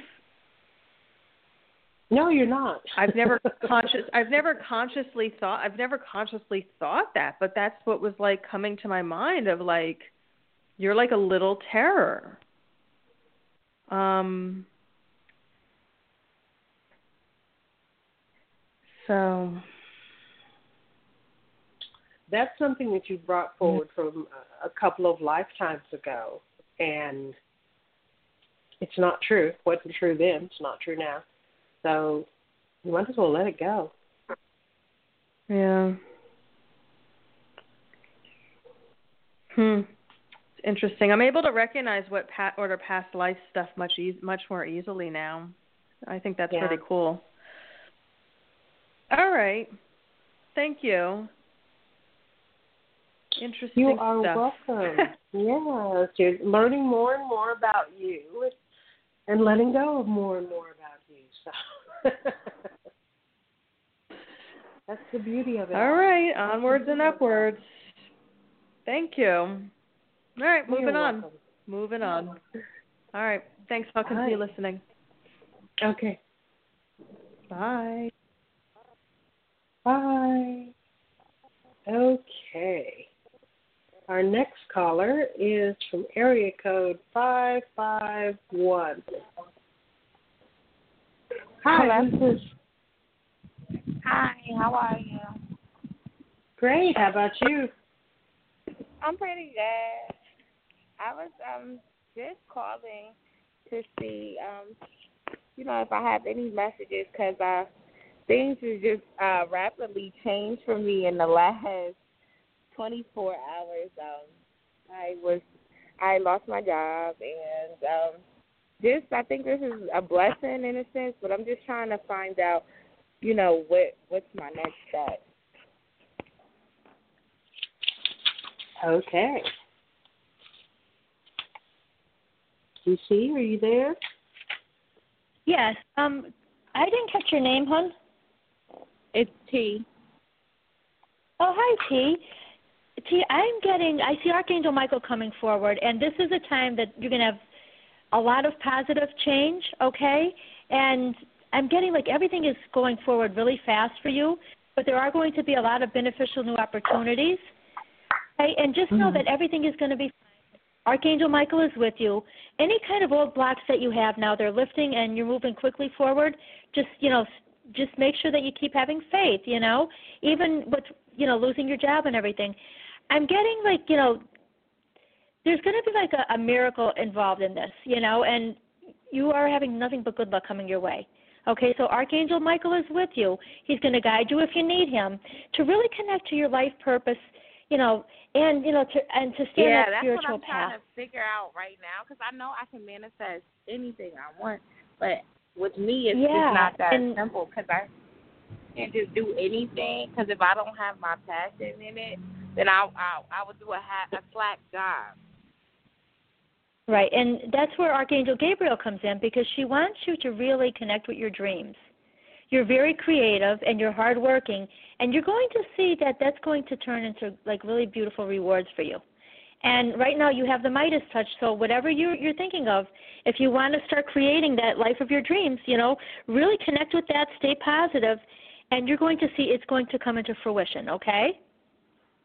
No, you're not. I've never consciously thought that, but that's what was like coming to my mind of like, you're like a little terror. So that's something that you brought forward from a couple of lifetimes ago, and it's not true. It wasn't true then. It's not true now. So you might as well let it go. Yeah. It's interesting. I'm able to recognize what past life stuff much more easily now. I think that's pretty cool. All right. Thank you. Interesting You are stuff. welcome. Yes, you're learning more and more about you and letting go of more and more about you. So that's the beauty of it. All right. Onwards and upwards. Thank you. All right. Moving on. All right. Thanks. I'll continue listening. Okay. Bye. Bye. Okay. Our next caller is from area code 551. Hi, this is... Hi, how are you? Great. How about you? I'm pretty good. I was just calling to see, if I have any messages because things have just rapidly changed for me in the last 24 hours. I lost my job, and I think this is a blessing in a sense, but I'm just trying to find out, what's my next step. Okay. DC, are you there? Yes. I didn't catch your name, hon. It's T. Oh, hi, T. T, I see Archangel Michael coming forward, and this is a time that you're going to have a lot of positive change, okay? And I'm getting like everything is going forward really fast for you, but there are going to be a lot of beneficial new opportunities. Okay? And just know that everything is going to be fine. Archangel Michael is with you. Any kind of old blocks that you have now, they're lifting and you're moving quickly forward. Just make sure that you keep having faith, even with, losing your job and everything. I'm getting like, there's going to be like a miracle involved in this, and you are having nothing but good luck coming your way. Okay, so Archangel Michael is with you. He's going to guide you if you need him to really connect to your life purpose, and to stay on that spiritual path. Yeah, that's what I'm trying to figure out right now, because I know I can manifest anything I want, but with me it's just not that simple, because I can't just do anything, because if I don't have my passion in it, then I would do a slack job. Right, and that's where Archangel Gabriel comes in, because she wants you to really connect with your dreams. You're very creative and you're hardworking, and you're going to see that that's going to turn into like really beautiful rewards for you. And right now you have the Midas touch, so whatever you're thinking of, if you want to start creating that life of your dreams, really connect with that, stay positive, and you're going to see it's going to come into fruition, okay?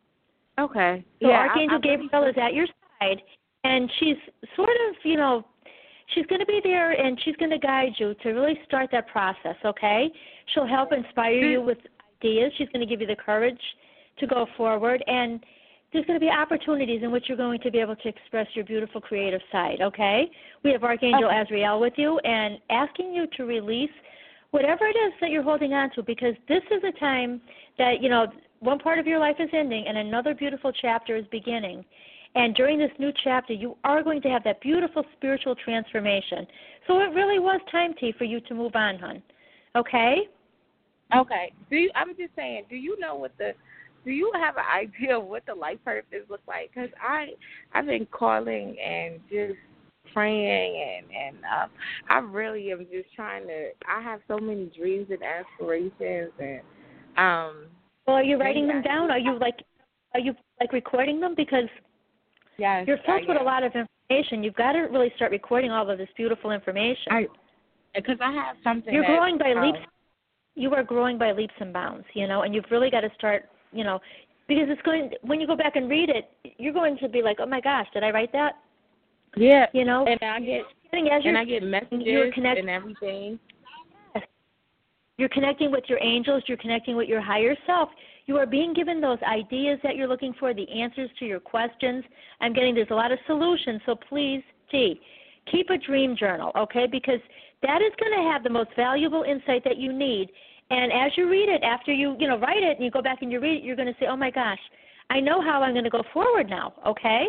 Okay. So yeah, Archangel Gabriel is at your side, and she's sort of, she's going to be there, and she's going to guide you to really start that process, okay? She'll help inspire you with ideas. She's going to give you the courage to go forward, and there's going to be opportunities in which you're going to be able to express your beautiful creative side, okay? We have Archangel Azrael with you and asking you to release whatever it is that you're holding on to, because this is a time that, one part of your life is ending and another beautiful chapter is beginning. And during this new chapter, you are going to have that beautiful spiritual transformation. So it really was time, T, for you to move on, hon. Okay? Okay. I'm just saying, do you have an idea of what the life purpose looks like? Because I've been calling and just praying, and I really am just trying to. I have so many dreams and aspirations, and Well, are you writing them down? Are you recording them? Because yes, you're filled with a lot of information. You've got to really start recording all of this beautiful information. Because I have something. You're growing by leaps. You are growing by leaps and bounds, and you've really got to start, because when you go back and read it, you're going to be like, oh my gosh, did I write that? Yeah. And I get messages and everything. You're connecting with your angels. You're connecting with your higher self. You are being given those ideas that you're looking for, the answers to your questions. I'm getting there's a lot of solutions, so please, T, keep a dream journal, okay, because that is going to have the most valuable insight that you need. And as you read it, after you write it and you go back and you read it, you're going to say, oh, my gosh, I know how I'm going to go forward now, okay?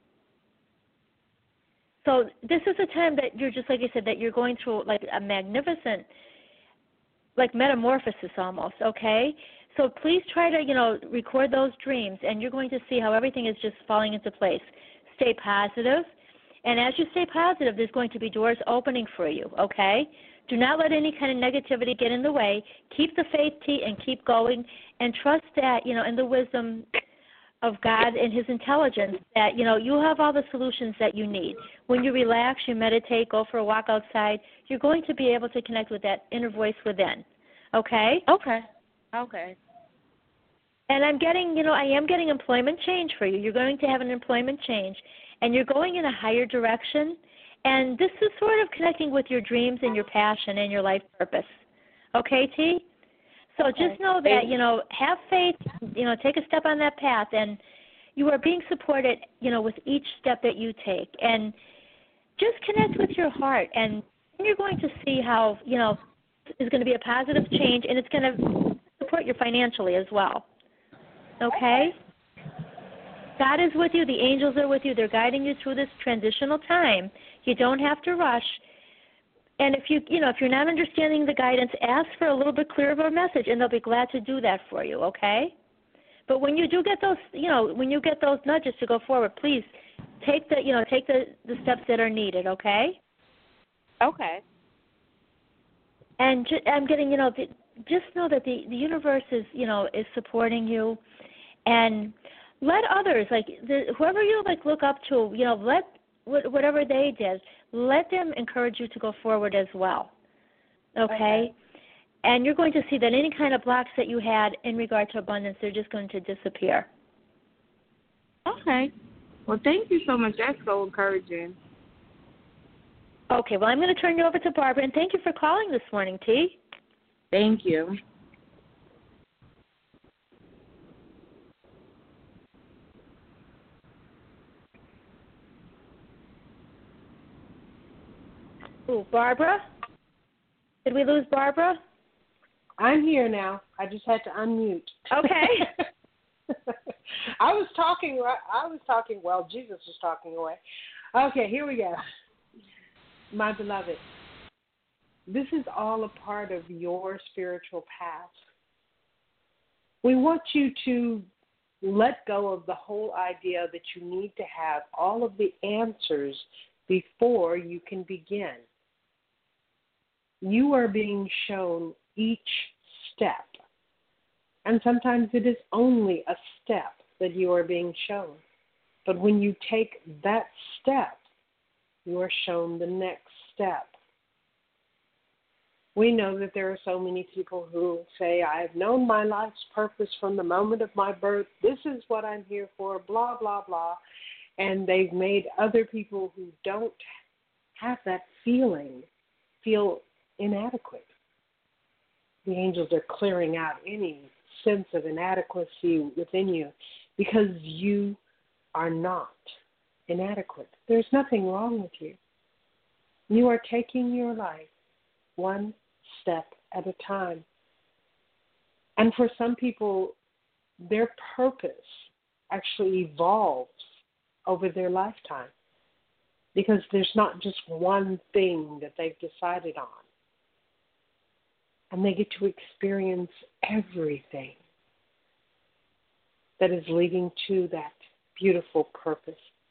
So this is a time that you're just, like I said, that you're going through like a magnificent, like metamorphosis almost, okay? So please try to, record those dreams, and you're going to see how everything is just falling into place. Stay positive, and as you stay positive, there's going to be doors opening for you, okay? Do not let any kind of negativity get in the way. Keep the faith, T, and keep going, and trust that, in the wisdom of God and His intelligence that, you have all the solutions that you need. When you relax, you meditate, go for a walk outside, you're going to be able to connect with that inner voice within, okay? Okay. And I'm getting, I am getting employment change for you. You're going to have an employment change, and you're going in a higher direction, and this is sort of connecting with your dreams and your passion and your life purpose. Okay, T? So just know that, have faith, take a step on that path, and you are being supported, with each step that you take. And just connect with your heart, and you're going to see how, is going to be a positive change, and it's going to support you financially as well. Okay? God is with you. The angels are with you. They're guiding you through this transitional time. You don't have to rush. And if if you're not understanding the guidance, ask for a little bit clearer of a message, and they'll be glad to do that for you, okay? But when you do get those, when you get those nudges to go forward, please take the steps that are needed, okay? Okay. And I'm getting, just know that the universe is, is supporting you, and let others, whoever you look up to, let whatever they did, let them encourage you to go forward as well. Okay? And you're going to see that any kind of blocks that you had in regard to abundance, they're just going to disappear. Okay. Well, thank you so much. That's so encouraging. Okay. Well, I'm going to turn you over to Barbara, and thank you for calling this morning, T. Thank you. Ooh, Barbara? Did we lose Barbara? I'm here now. I just had to unmute. Okay. I was talking well, Jesus was talking away. Okay, here we go. My beloved, this is all a part of your spiritual path. We want you to let go of the whole idea that you need to have all of the answers before you can begin. You are being shown each step. And sometimes it is only a step that you are being shown. But when you take that step, you are shown the next step. We know that there are so many people who say, I have known my life's purpose from the moment of my birth. This is what I'm here for, blah, blah, blah. And they've made other people who don't have that feeling feel inadequate. The angels are clearing out any sense of inadequacy within you because you are not inadequate. There's nothing wrong with you. You are taking your life one step at a time. And for some people, their purpose actually evolves over their lifetime because there's not just one thing that they've decided on. And they get to experience everything that is leading to that beautiful purpose.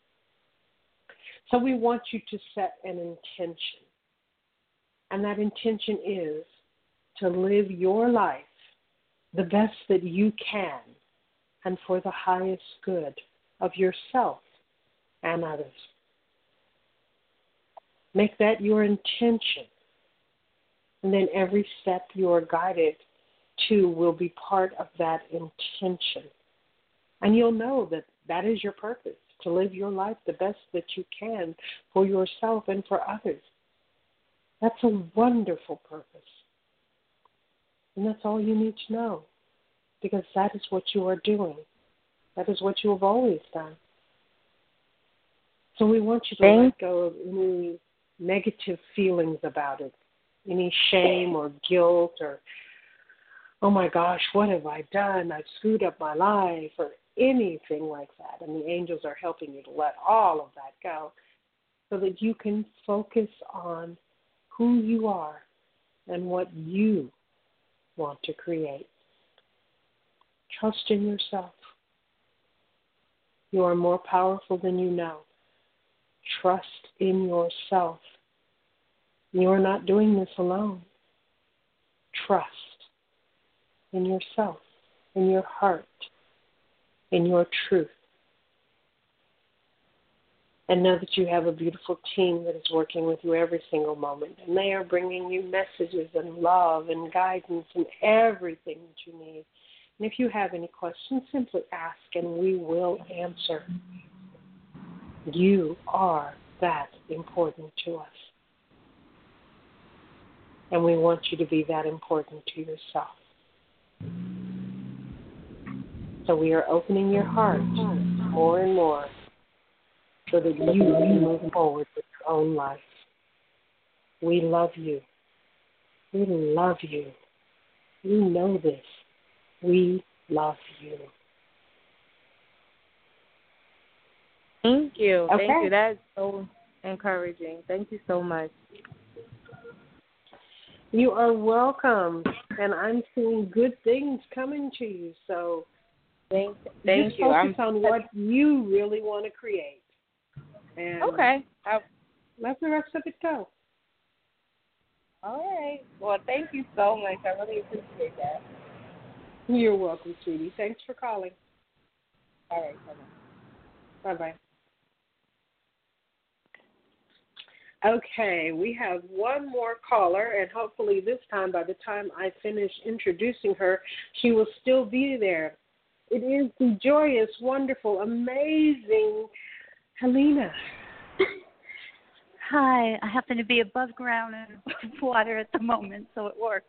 So we want you to set an intention. And that intention is to live your life the best that you can and for the highest good of yourself and others. Make that your intention. And then every step you are guided to will be part of that intention. And you'll know that that is your purpose, to live your life the best that you can for yourself and for others. That's a wonderful purpose. And that's all you need to know, because that is what you are doing. That is what you have always done. So we want you to let go of any negative feelings about it, any shame or guilt or, oh my gosh, what have I done? I've screwed up my life or anything like that. And the angels are helping you to let all of that go so that you can focus on who you are and what you want to create. Trust in yourself. You are more powerful than you know. Trust in yourself. You are not doing this alone. Trust in yourself, in your heart, in your truth. And know that you have a beautiful team that is working with you every single moment. And they are bringing you messages and love and guidance and everything that you need. And if you have any questions, simply ask and we will answer. You are that important to us. And we want you to be that important to yourself. So we are opening your heart more and more so that you can move forward with your own life. We love you. We love you. You know this. We love you. Thank you. Okay. Thank you. That's so encouraging. Thank you so much. You are welcome. And I'm seeing good things coming to you. So Thank just you. focus on what you really want to create. And Okay. let the rest of it go. All right. Well, thank you so much. I really appreciate that. You're welcome, sweetie. Thanks for calling. All right. Bye-bye. Bye-bye. Okay, we have one more caller, and hopefully this time, by the time I finish introducing her, she will still be there. It is the joyous, wonderful, amazing Helena. Hi, I happen to be above ground in water at the moment, so it works.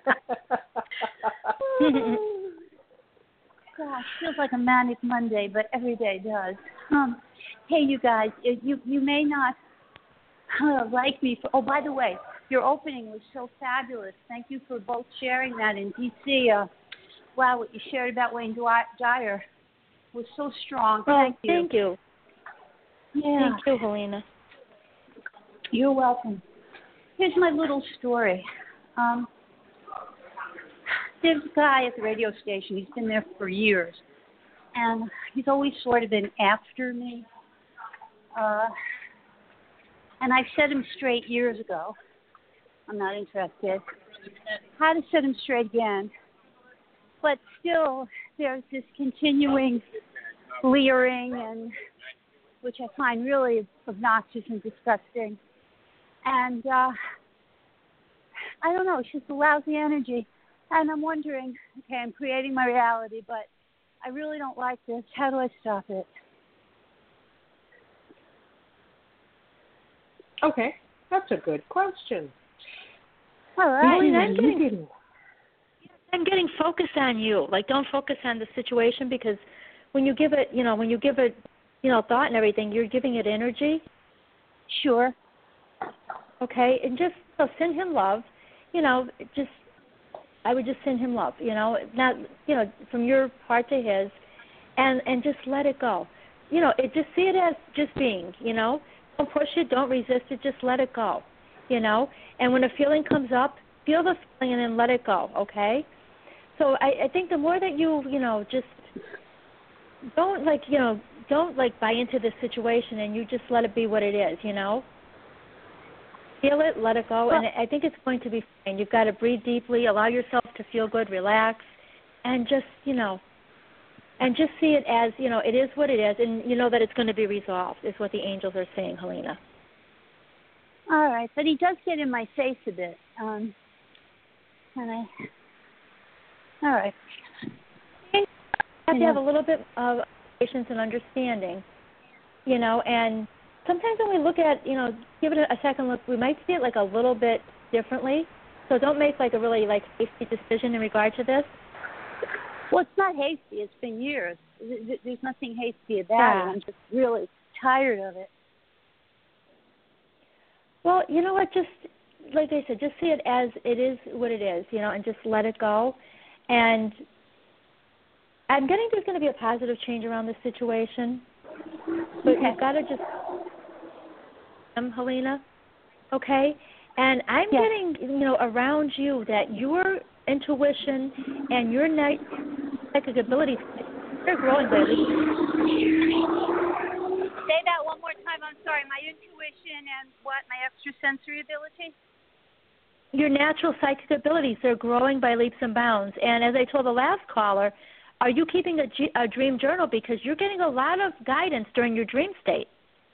Gosh, feels like a manic Monday, but every day does. Hey, you guys, you may not like me. Oh, by the way, your opening was so fabulous. Thank you for both sharing that in D.C. Wow, what you shared about Wayne Dyer was so strong. Thank you. Thank you. Yeah. Thank you, Helena. You're welcome. Here's my little story. There's a guy at the radio station. He's been there for years. And he's always sort of been after me. And I set him straight years ago. I'm not interested. Had to set him straight again. But still, there's this continuing leering, and which I find really obnoxious and disgusting. And I don't know, it's just a lousy energy. And I'm wondering, okay, I'm creating my reality, but I really don't like this. How do I stop it? Okay, that's a good question. All right. Really, I'm getting focused on you. Like, don't focus on the situation, because when you give it, thought and everything, you're giving it energy. Sure. Okay, and just send him love. I would just send him love. Not from your heart to his, and just let it go. Just see it as just being. Don't push it, don't resist it, just let it go. And when a feeling comes up, feel the feeling and then let it go. Okay. So I think the more that you just don't buy into the situation, and you just let it be what it is. Feel it, let it go, and I think it's going to be fine. You've got to breathe deeply, allow yourself to feel good, relax, and just and just see it as it is what it is, and that it's going to be resolved. Is what the angels are saying, Helena. All right, but he does get in my face a bit, all right. You have to have a little bit of patience and understanding, and sometimes when we look at, give it a second look, we might see it like a little bit differently. So don't make like a really hasty decision in regard to this. Well, it's not hasty. It's been years. There's nothing hasty about it. I'm just really tired of it. Well, you know what? Just like I said, just see it as it is what it is, and just let it go. And I'm getting there's going to be a positive change around this situation. But you've got to just, Helena, okay? And I'm getting, around you that your intuition and your psychic abilities, they're growing, baby. Say that one more time. I'm sorry. My intuition and what? My extrasensory ability? Your natural psychic abilities, they're growing by leaps and bounds. And as I told the last caller, are you keeping a dream journal? Because you're getting a lot of guidance during your dream state.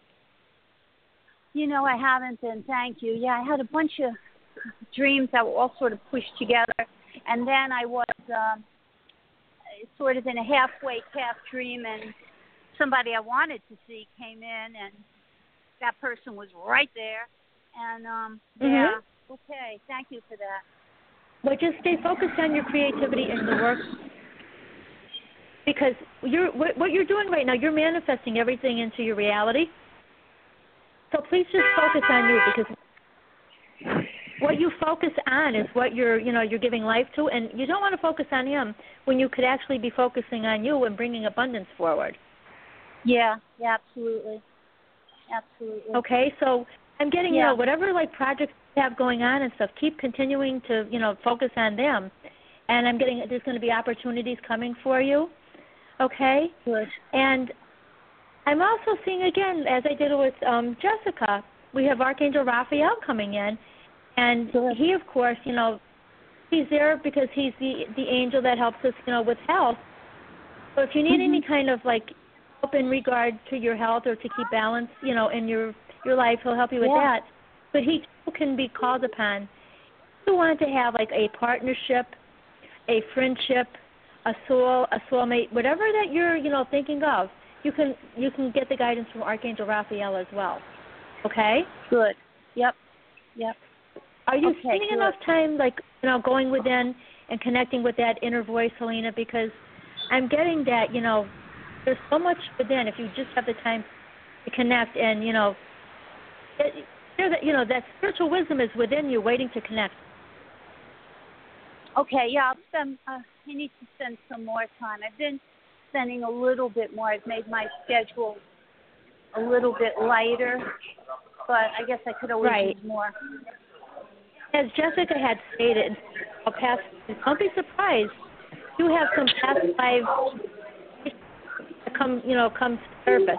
I haven't been, thank you. Yeah, I had a bunch of dreams that were all sort of pushed together. And then I was sort of in a halfway half dream, and somebody I wanted to see came in, and that person was right there. And, okay, thank you for that. Well, just stay focused on your creativity and the work. Because what you're doing right now, you're manifesting everything into your reality. So please just focus on you, because what you focus on is what you're giving life to, and you don't want to focus on him when you could actually be focusing on you and bringing abundance forward. Yeah, absolutely. Okay, so I'm getting, whatever projects you have going on and stuff, keep continuing to, focus on them. And I'm getting, there's going to be opportunities coming for you. Okay? Good. And I'm also seeing, again, as I did with Jessica, we have Archangel Raphael coming in. And he, of course, he's there because he's the angel that helps us, with health. So if you need any kind of, help in regard to your health or to keep balance, in your life, he'll help you with that. But he can be called upon. If you want to have, a partnership, a friendship, a soulmate, whatever that you're, thinking of, you can get the guidance from Archangel Raphael as well. Okay? Good. Yep. Are you spending enough time, going within and connecting with that inner voice, Helena? Because I'm getting that, there's so much within if you just have the time to connect and, that spiritual wisdom is within you waiting to connect. Okay, I'll spend, I need to spend some more time. I've been spending a little bit more. I've made my schedule a little bit lighter, but I guess I could always use more. As Jessica had stated, don't be surprised. You have some past life that come to surface,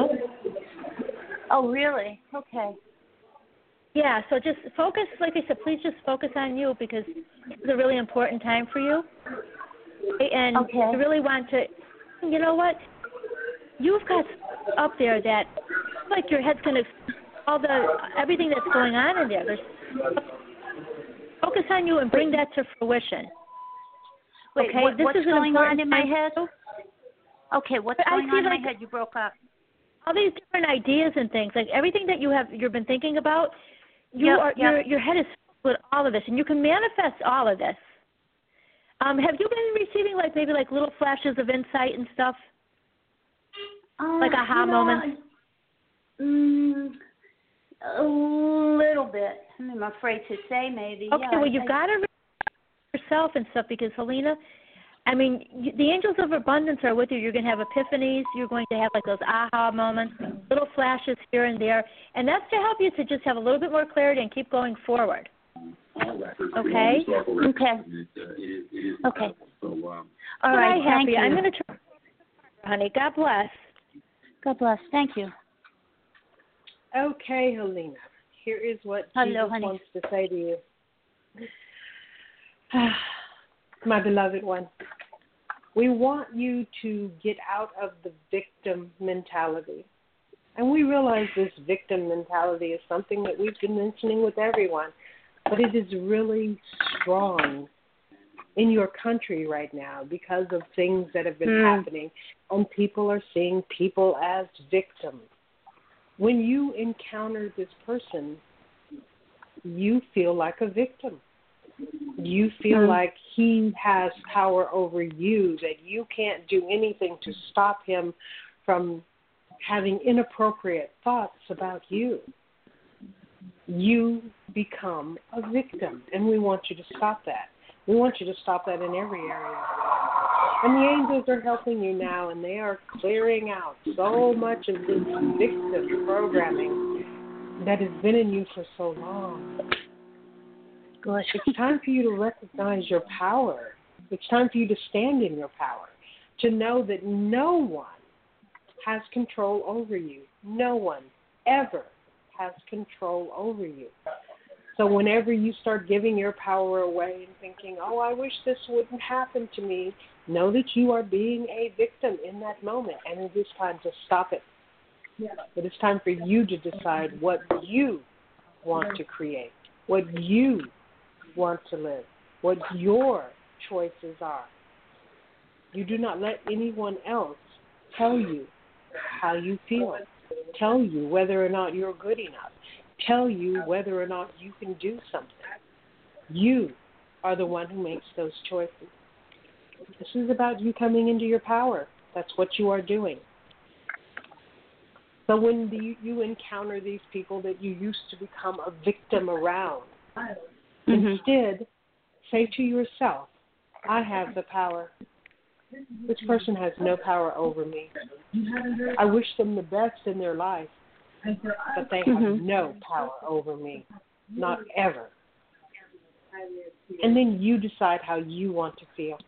Oh, really? Okay. Yeah, so just focus, like I said, please just focus on you because it's a really important time for you. And you really want to, you know what? You've got up there that, your head's going to, everything that's going on in there. There's focus on you and bring that to fruition. Wait, okay, what's going on in my head? Okay, what's going on in my head? You broke up. All these different ideas and things, like everything that you've been thinking about, your head is filled with all of this, and you can manifest all of this. Have you been receiving maybe little flashes of insight and stuff, like aha moments? A little bit. I'm afraid to say maybe. Okay, well you've got to read yourself and stuff because Helena, I mean, the angels of abundance are with you. You're going to have epiphanies. You're going to have those aha moments, little flashes here and there. And that's to help you to just have a little bit more clarity and keep going forward. Okay? Okay. Okay. All right, thank you. I'm going to try, honey. God bless. God bless. Thank you. Okay, Helena. Here is what Jesus wants to say to you. My beloved one, we want you to get out of the victim mentality. And we realize this victim mentality is something that we've been mentioning with everyone, but it is really strong in your country right now because of things that have been happening, and people are seeing people as victims. When you encounter this person, you feel like a victim. You feel like he has power over you, that you can't do anything to stop him from having inappropriate thoughts about you. You become a victim, and we want you to stop that. We want you to stop that in every area. And the angels are helping you now, and they are clearing out so much of this victim programming that has been in you for so long. It's time for you to recognize your power. It's time for you to stand in your power, to know that no one has control over you. No one ever has control over you. So whenever you start giving your power away and thinking, oh, I wish this wouldn't happen to me, know that you are being a victim in that moment, and it is time to stop it. It is time for you to decide what you want to create, what you want to live, what your choices are. You do not let anyone else tell you how you feel, tell you whether or not you're good enough, tell you whether or not you can do something. You are the one who makes those choices. This is about you coming into your power. That's what you are doing. So when you encounter these people that you used to become a victim around, instead, say to yourself, I have the power. This person has no power over me. I wish them the best in their life, but they have no power over me. Not ever. And then you decide how you want to feel.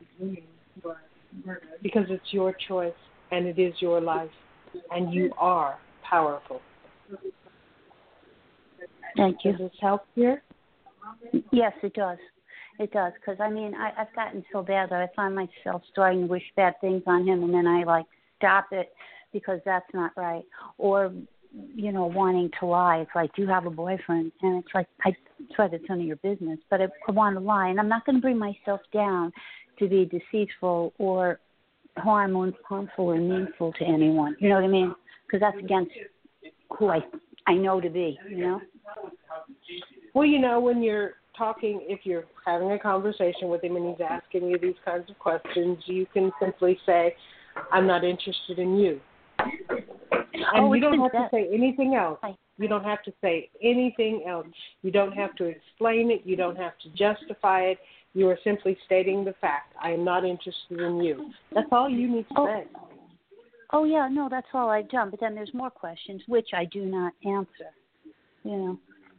Because it's your choice, and it is your life, and you are powerful. Thank you. Does this help here? Yes, it does. It does, because, I mean, I've gotten so bad that I find myself starting to wish bad things on him, and then I, stop it because that's not right. Or, wanting to lie. It's like, do you have a boyfriend? And it's like, I swear that's none of your business, but I want to lie. And I'm not going to bring myself down to be deceitful or harmful or meanful to anyone. You know what I mean? Because that's against who I know to be, Well, when you're talking, if you're having a conversation with him and he's asking you these kinds of questions, you can simply say, I'm not interested in you. And you don't have to say anything else. You don't have to say anything else. You don't have to explain it. You don't have to justify it. You are simply stating the fact. I am not interested in you. That's all you need to say. Oh, yeah, no, that's all I've done. But then there's more questions, which I do not answer, So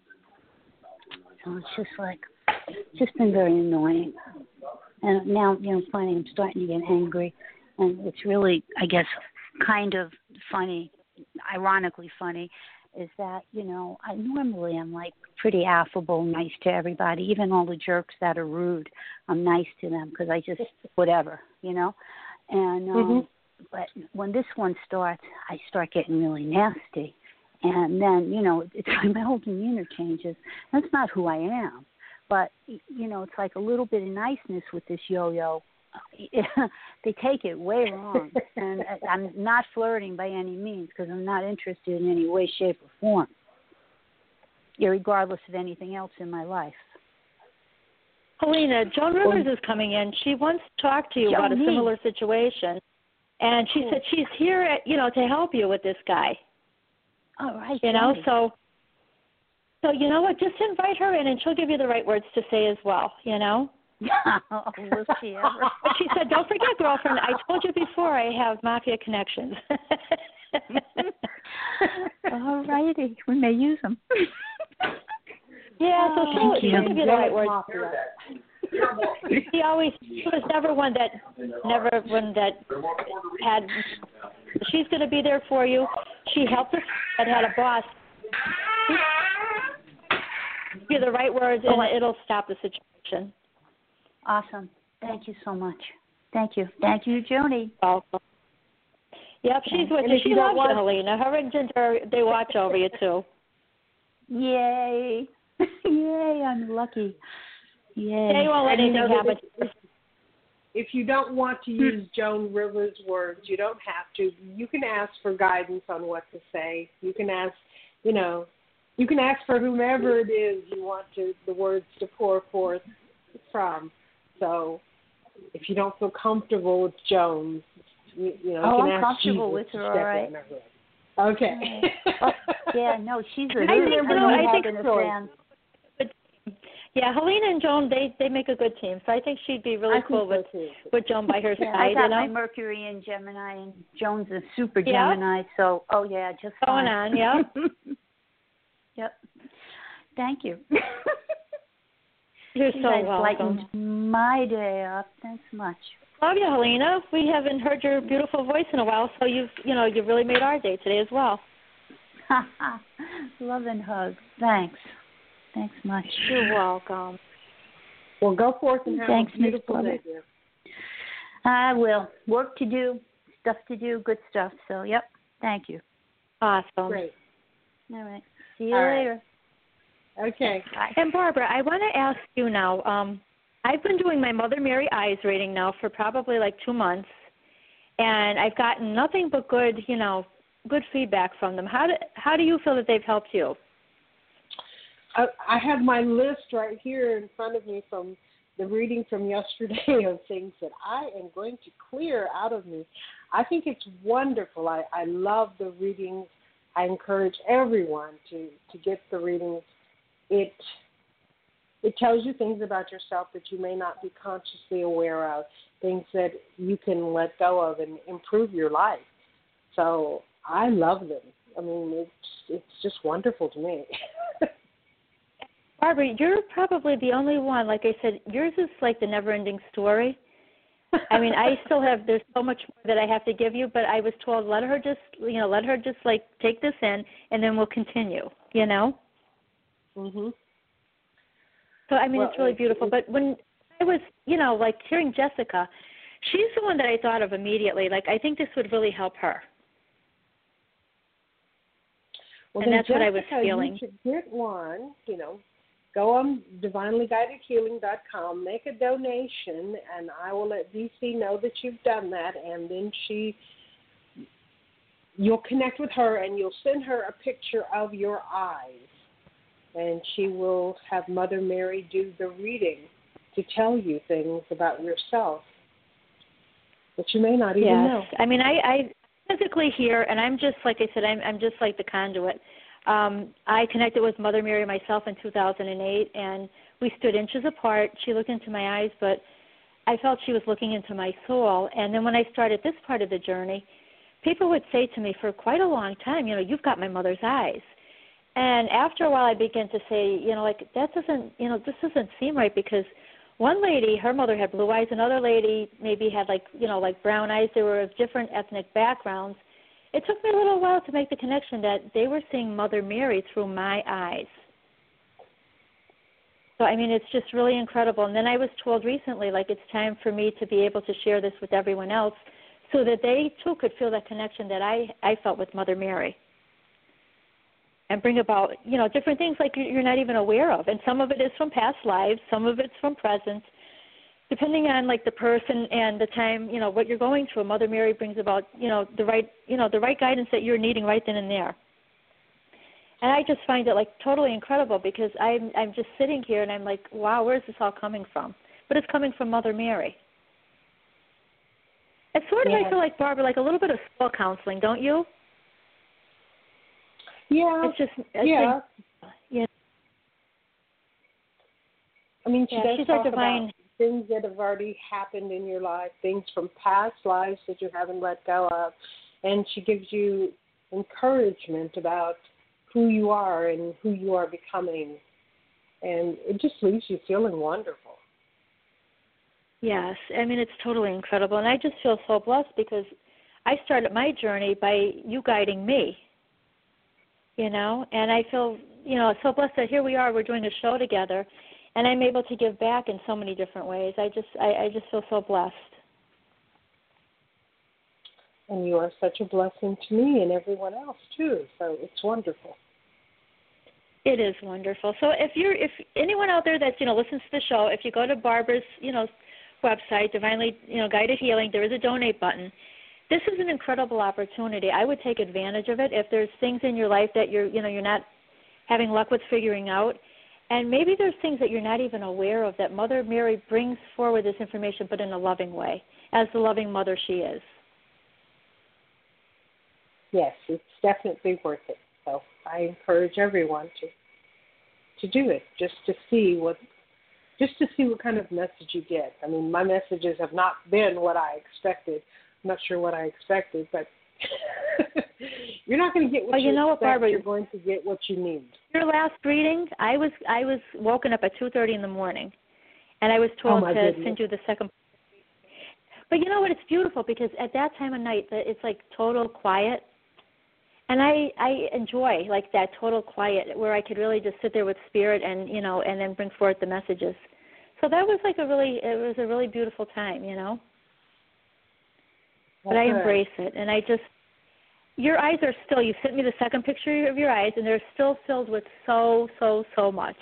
it's just been very annoying. And now, finally I'm starting to get angry. And it's really, I guess, kind of funny, ironically funny, is that, I normally am pretty affable, nice to everybody, even all the jerks that are rude. I'm nice to them because I just, whatever, And, but when this one starts, I start getting really nasty. And then, it's like my whole demeanor changes. That's not who I am. But, you know, it's like a little bit of niceness with this yo-yo. They take it way wrong. And I'm not flirting by any means because I'm not interested in any way, shape, or form, regardless of anything else in my life. Helena, Joan Rivers is coming in. She wants to talk to you about a similar situation. And she said she's here, to help you with this guy. All right. So you know what? Just invite her in, and she'll give you the right words to say as well, Will she ever? But she said, don't forget, girlfriend, I told you before I have mafia connections. All righty. We may use them. Yeah, so she'll give you the right words. She was never one that had. She's going to be there for you. She helped us that had a boss. Give you the right words, and it'll stop the situation. Awesome. Thank you so much. Thank you. Thank you, Joni. Welcome. Yep, she's with you. She loves you, Helena. Her and Ginger, they watch over you, too. Yay. Yay, I'm lucky. Yay. They won't let anything happen. If you don't want to use Joan Rivers' words, you don't have to. You can ask for guidance on what to say. You can ask, you can ask for whomever it is you want the words to pour forth from. So if you don't feel comfortable with Joan, you can I'm ask comfortable Jesus with her, to all right. Okay. Yeah, no, she's a fan. Yeah, Helena and Joan, they make a good team. So I think she'd be really cool with Joan by her side. I got my Mercury in Gemini, and Joan's a super Gemini. So, just going on, yeah. Yep. Thank you. You're so welcome. Lightened my day up. Thanks much. Love you, Helena. We haven't heard your beautiful voice in a while, so you've really made our day today as well. Love and hugs. Thanks. Thanks much. You're welcome. Well, go forth and have a beautiful day, dear. I will. Work to do, stuff to do, good stuff. So, yep. Thank you. Awesome. Great. All right. See you later. Okay. Bye. And Barbara, I want to ask you now. I've been doing my Mother Mary Eyes reading now for probably like 2 months, and I've gotten nothing but good feedback from them. How do you feel that they've helped you? I have my list right here in front of me from the reading from yesterday of things that I am going to clear out of me. I think it's wonderful. I love the readings. I encourage everyone to get the readings. It tells you things about yourself that you may not be consciously aware of, things that you can let go of and improve your life. So I love them. I mean, it's just wonderful to me. Barbara, you're probably the only one. Like I said, yours is like the never-ending story. I mean, there's so much more that I have to give you, but I was told let her just like take this in, and then we'll continue. Mhm. So I mean, it's really beautiful. But when I was, like hearing Jessica, she's the one that I thought of immediately. Like I think this would really help her. Well, and that's Jessica, what I was feeling. You should get one. Go on divinelyguidedhealing.com, make a donation, and I will let DC know that you've done that, and then you'll connect with her, and you'll send her a picture of your eyes, and she will have Mother Mary do the reading to tell you things about yourself that you may not even know. I mean, I physically hear, and I'm just, like I said, I'm just like the conduit. I connected with Mother Mary myself in 2008, and we stood inches apart. She looked into my eyes, but I felt she was looking into my soul. And then when I started this part of the journey, people would say to me for quite a long time, you've got my mother's eyes. And after a while, I began to say, that doesn't, this doesn't seem right, because one lady, her mother had blue eyes, another lady maybe had like brown eyes. They were of different ethnic backgrounds. It took me a little while to make the connection that they were seeing Mother Mary through my eyes. So, I mean, it's just really incredible. And then I was told recently, it's time for me to be able to share this with everyone else so that they, too, could feel that connection that I felt with Mother Mary. and bring about, different things like you're not even aware of. And some of it is from past lives, some of it's from present. Depending on like the person and the time, what you're going through, Mother Mary brings about, the right guidance that you're needing right then and there. And I just find it like totally incredible because I'm just sitting here and I'm like, wow, where is this all coming from? But it's coming from Mother Mary. It's sort of, I feel like, Barbara, like a little bit of soul counseling, don't you? Yeah. It's just, yeah. I mean, she does she's talk our divine. about things that have already happened in your life, things from past lives that you haven't let go of, and she gives you encouragement about who you are and who you are becoming, and it just leaves you feeling wonderful. Yes, I mean, it's totally incredible, and I just feel so blessed because I started my journey by you guiding me, and I feel, so blessed that here we are, we're doing a show together, and I'm able to give back in so many different ways. I just feel so blessed. And you are such a blessing to me and everyone else, too, so it's wonderful. It is wonderful. So if anyone out there that's, listens to the show, if you go to Barbara's, website, Divinely, Guided Healing, there is a donate button. This is an incredible opportunity. I would take advantage of it if there's things in your life that you're not having luck with figuring out. And maybe there's things that you're not even aware of that Mother Mary brings forward this information, but in a loving way, as the loving mother she is. Yes, it's definitely worth it. So I encourage everyone to do it, just to see what kind of message you get. I mean, my messages have not been what I expected. I'm not sure what I expected, but you're not going to get what you expect. Barbara, you're going to get what you need. Your last reading, I was woken up at 2:30 in the morning, and I was told to send you the second. But you know what? It's beautiful because at that time of night, it's like total quiet. And I enjoy like that total quiet where I could really just sit there with spirit and and then bring forth the messages. So that was like a really beautiful time, But I embrace it, and your eyes are still. You sent me the second picture of your eyes, and they're still filled with so much.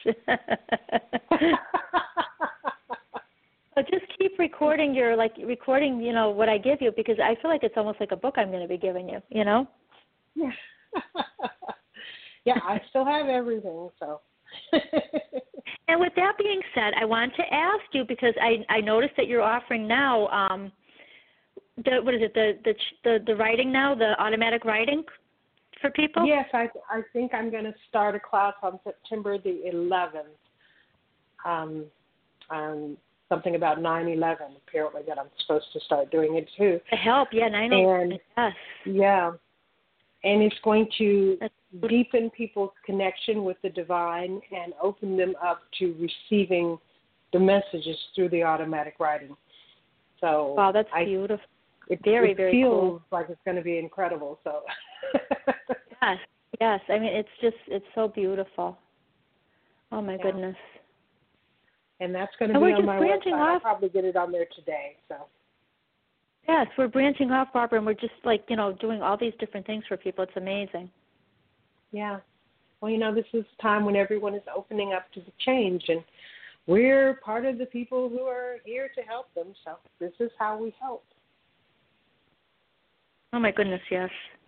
So just keep recording what I give you because I feel like it's almost like a book I'm going to be giving you, Yeah. Yeah, I still have everything, so. And with that being said, I want to ask you because I noticed that you're offering now the writing now, the automatic writing for people? Yes, I think I'm going to start a class on September the 11th. Something about 9/11 apparently that I'm supposed to start doing it too. To help, yeah, 9/11. Yes. Yeah. And it's going to deepen people's connection with the divine and open them up to receiving the messages through the automatic writing. So wow, that's beautiful. It very feels cool. like it's going to be incredible. So yes. I mean, it's so beautiful. Oh my goodness. And that's going to be on my website. I'll probably get it on there today. So. Yes, we're branching off, Barbara, and we're just doing all these different things for people. It's amazing. Yeah. Well, this is a time when everyone is opening up to the change, and we're part of the people who are here to help them. So this is how we help. Oh my goodness, yes.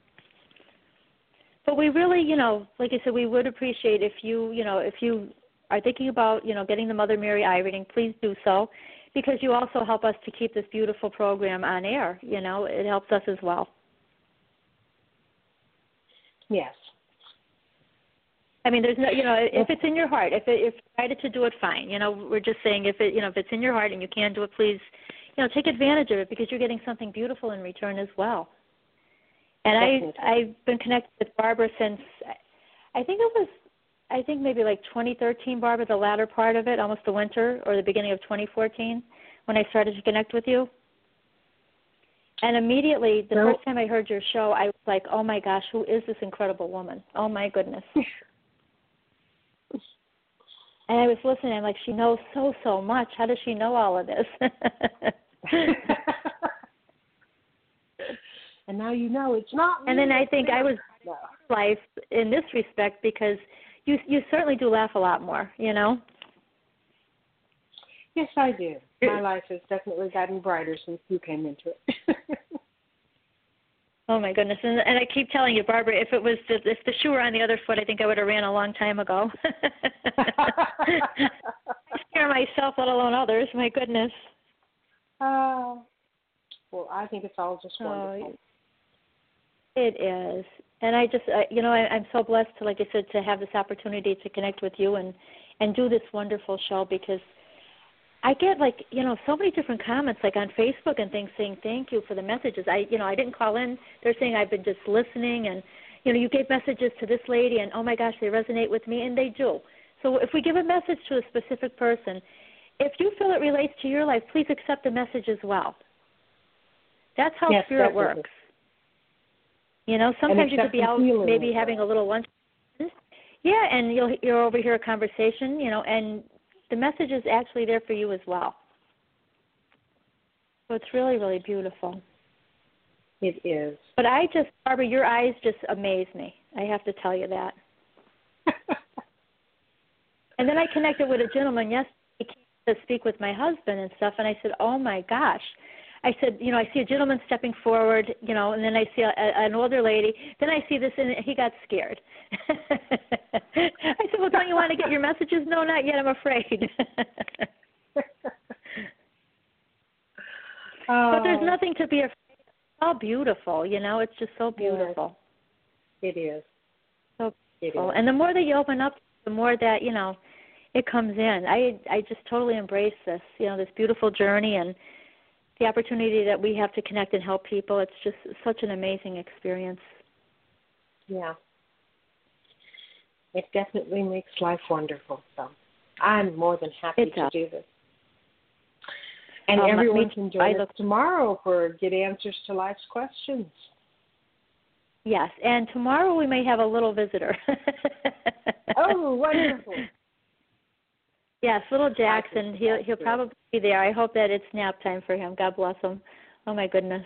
But we really, like I said, we would appreciate if you are thinking about, getting the Mother Mary eye reading, please do so. Because you also help us to keep this beautiful program on air. It helps us as well. Yes. I mean, there's no, if it's in your heart, if you're excited to do it, fine. We're just saying if it's in your heart and you can do it, please, take advantage of it because you're getting something beautiful in return as well. And I've been connected with Barbara since, I think maybe like 2013, Barbara, the latter part of it, almost the winter or the beginning of 2014 when I started to connect with you. And immediately, the first time I heard your show, I was like, oh my gosh, who is this incredible woman? Oh my goodness. And I was listening, I'm like, she knows so much. How does she know all of this? And now it's not. And then I think I was life in this respect because you certainly do laugh a lot more, you know? Yes, I do. My life has definitely gotten brighter since you came into it. Oh my goodness! And I keep telling you, Barbara, if the shoe were on the other foot, I think I would have ran a long time ago. I scare myself, let alone others. My goodness. Well, I think it's all just wonderful. It is, and I just, I'm so blessed to, like I said, to have this opportunity to connect with you and do this wonderful show because I get so many different comments on Facebook and things saying thank you for the messages. I didn't call in. They're saying I've been just listening and, you gave messages to this lady and, oh my gosh, they resonate with me, and they do. So if we give a message to a specific person, if you feel it relates to your life, please accept the message as well. That's how Spirit definitely works. Sometimes you could be out maybe having a little lunch. Yeah, and you'll overhear a conversation, and the message is actually there for you as well. So it's really, really beautiful. It is. But Barbara, your eyes just amaze me. I have to tell you that. And then I connected with a gentleman yesterday. He came to speak with my husband and stuff, and I said, oh, my gosh. I said, I see a gentleman stepping forward, and then I see an older lady. Then I see this, and he got scared. I said, well, don't you want to get your messages? No, not yet. I'm afraid. But there's nothing to be afraid of. It's all beautiful, It's just so beautiful. It is. So beautiful. And the more that you open up, the more that, it comes in. I just totally embrace this, this beautiful journey and the opportunity that we have to connect and help people. It's just such an amazing experience. Yeah. It definitely makes life wonderful. So I'm more than happy to do this. And everyone can join us tomorrow for Get Answers to Life's Questions. Yes, and tomorrow we may have a little visitor. Oh, wonderful. Yes, little Jackson. He'll probably be there. I hope that it's nap time for him. God bless him. Oh, my goodness.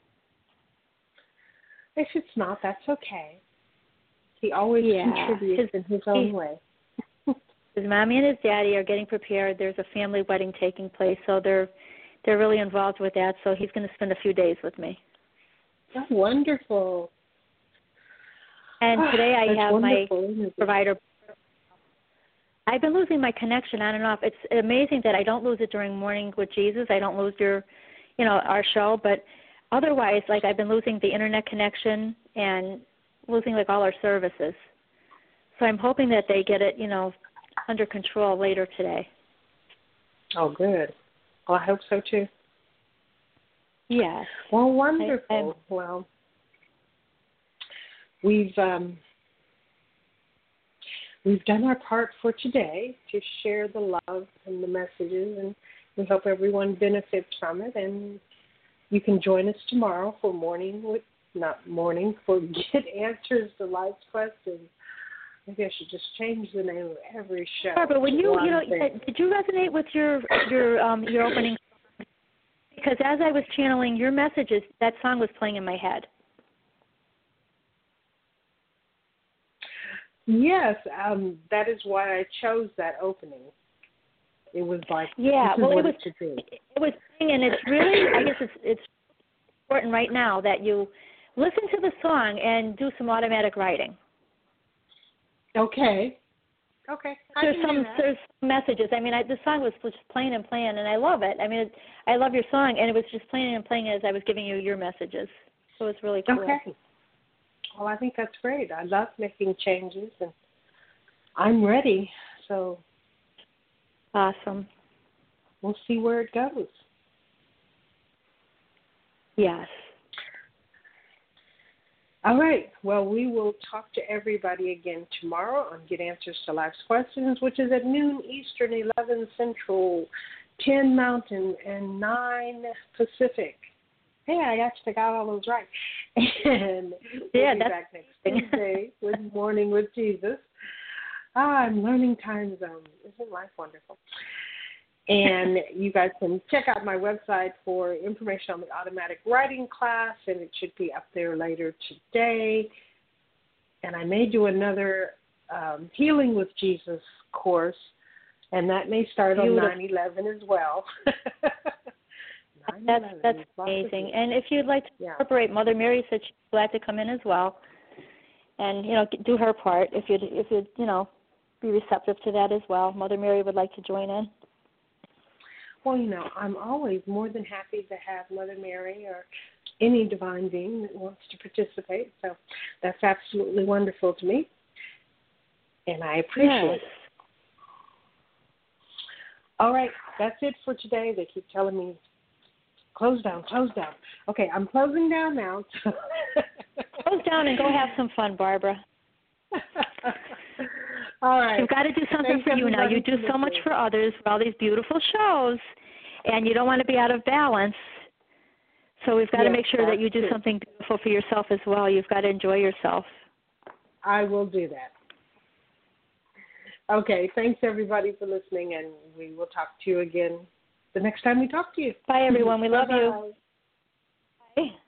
If it's not, that's okay. He always contributes in his own way. His mommy and his daddy are getting prepared. There's a family wedding taking place, so they're really involved with that. So he's going to spend a few days with me. Oh, wonderful. And today I have my provider. I've been losing my connection on and off. It's amazing that I don't lose it during Morning with Jesus. I don't lose our show, but otherwise, I've been losing the internet connection and losing all our services. So I'm hoping that they get it, under control later today. Oh, good. Well, I hope so too. Yes. Well, wonderful. Well, we've done our part for today to share the love and the messages, and we hope everyone benefits from it. And you can join us tomorrow for for Get Answers to Life's Questions. Maybe I should just change the name of every show. Barbara, when did you resonate with your opening song? Because as I was channeling your messages, that song was playing in my head. Yes, that is why I chose that opening. It was it was playing, and it's really, I guess it's important right now that you listen to the song and do some automatic writing. Okay. There's some messages. I mean, the song was just playing and playing, and I love it. I mean, I love your song, and it was just playing and playing as I was giving you your messages. So it's really cool. Okay. Well, I think that's great. I love making changes, and I'm ready. So awesome. We'll see where it goes. Yes. All right. Well, we will talk to everybody again tomorrow on Get Answers to Life's Questions, which is at noon Eastern, 11 Central, 10 Mountain, and 9 Pacific. Hey, I actually got all those right. And we'll be back next Tuesday with Morning with Jesus. I'm learning time zones. Isn't life wonderful? And you guys can check out my website for information on the automatic writing class, and it should be up there later today. And I may do another Healing with Jesus course, and that may start on 9/11 as well. That's amazing. And if you'd like to incorporate, Mother Mary said she's glad to come in as well, and do her part. If you'd be receptive to that as well. Mother Mary would like to join in. Well, I'm always more than happy to have Mother Mary or any divine being that wants to participate. So that's absolutely wonderful to me, and I appreciate it. All right, that's it for today. They keep telling me, close down. Okay, I'm closing down now. Close down and go have some fun, Barbara. All right. You've got to do something for you now. You do so much for others for all these beautiful shows, and you don't want to be out of balance. So we've got to make sure that you do something beautiful for yourself as well. You've got to enjoy yourself. I will do that. Okay, thanks everybody for listening, and we will talk to you again the next time we talk to you. Bye, everyone. We love you. Bye.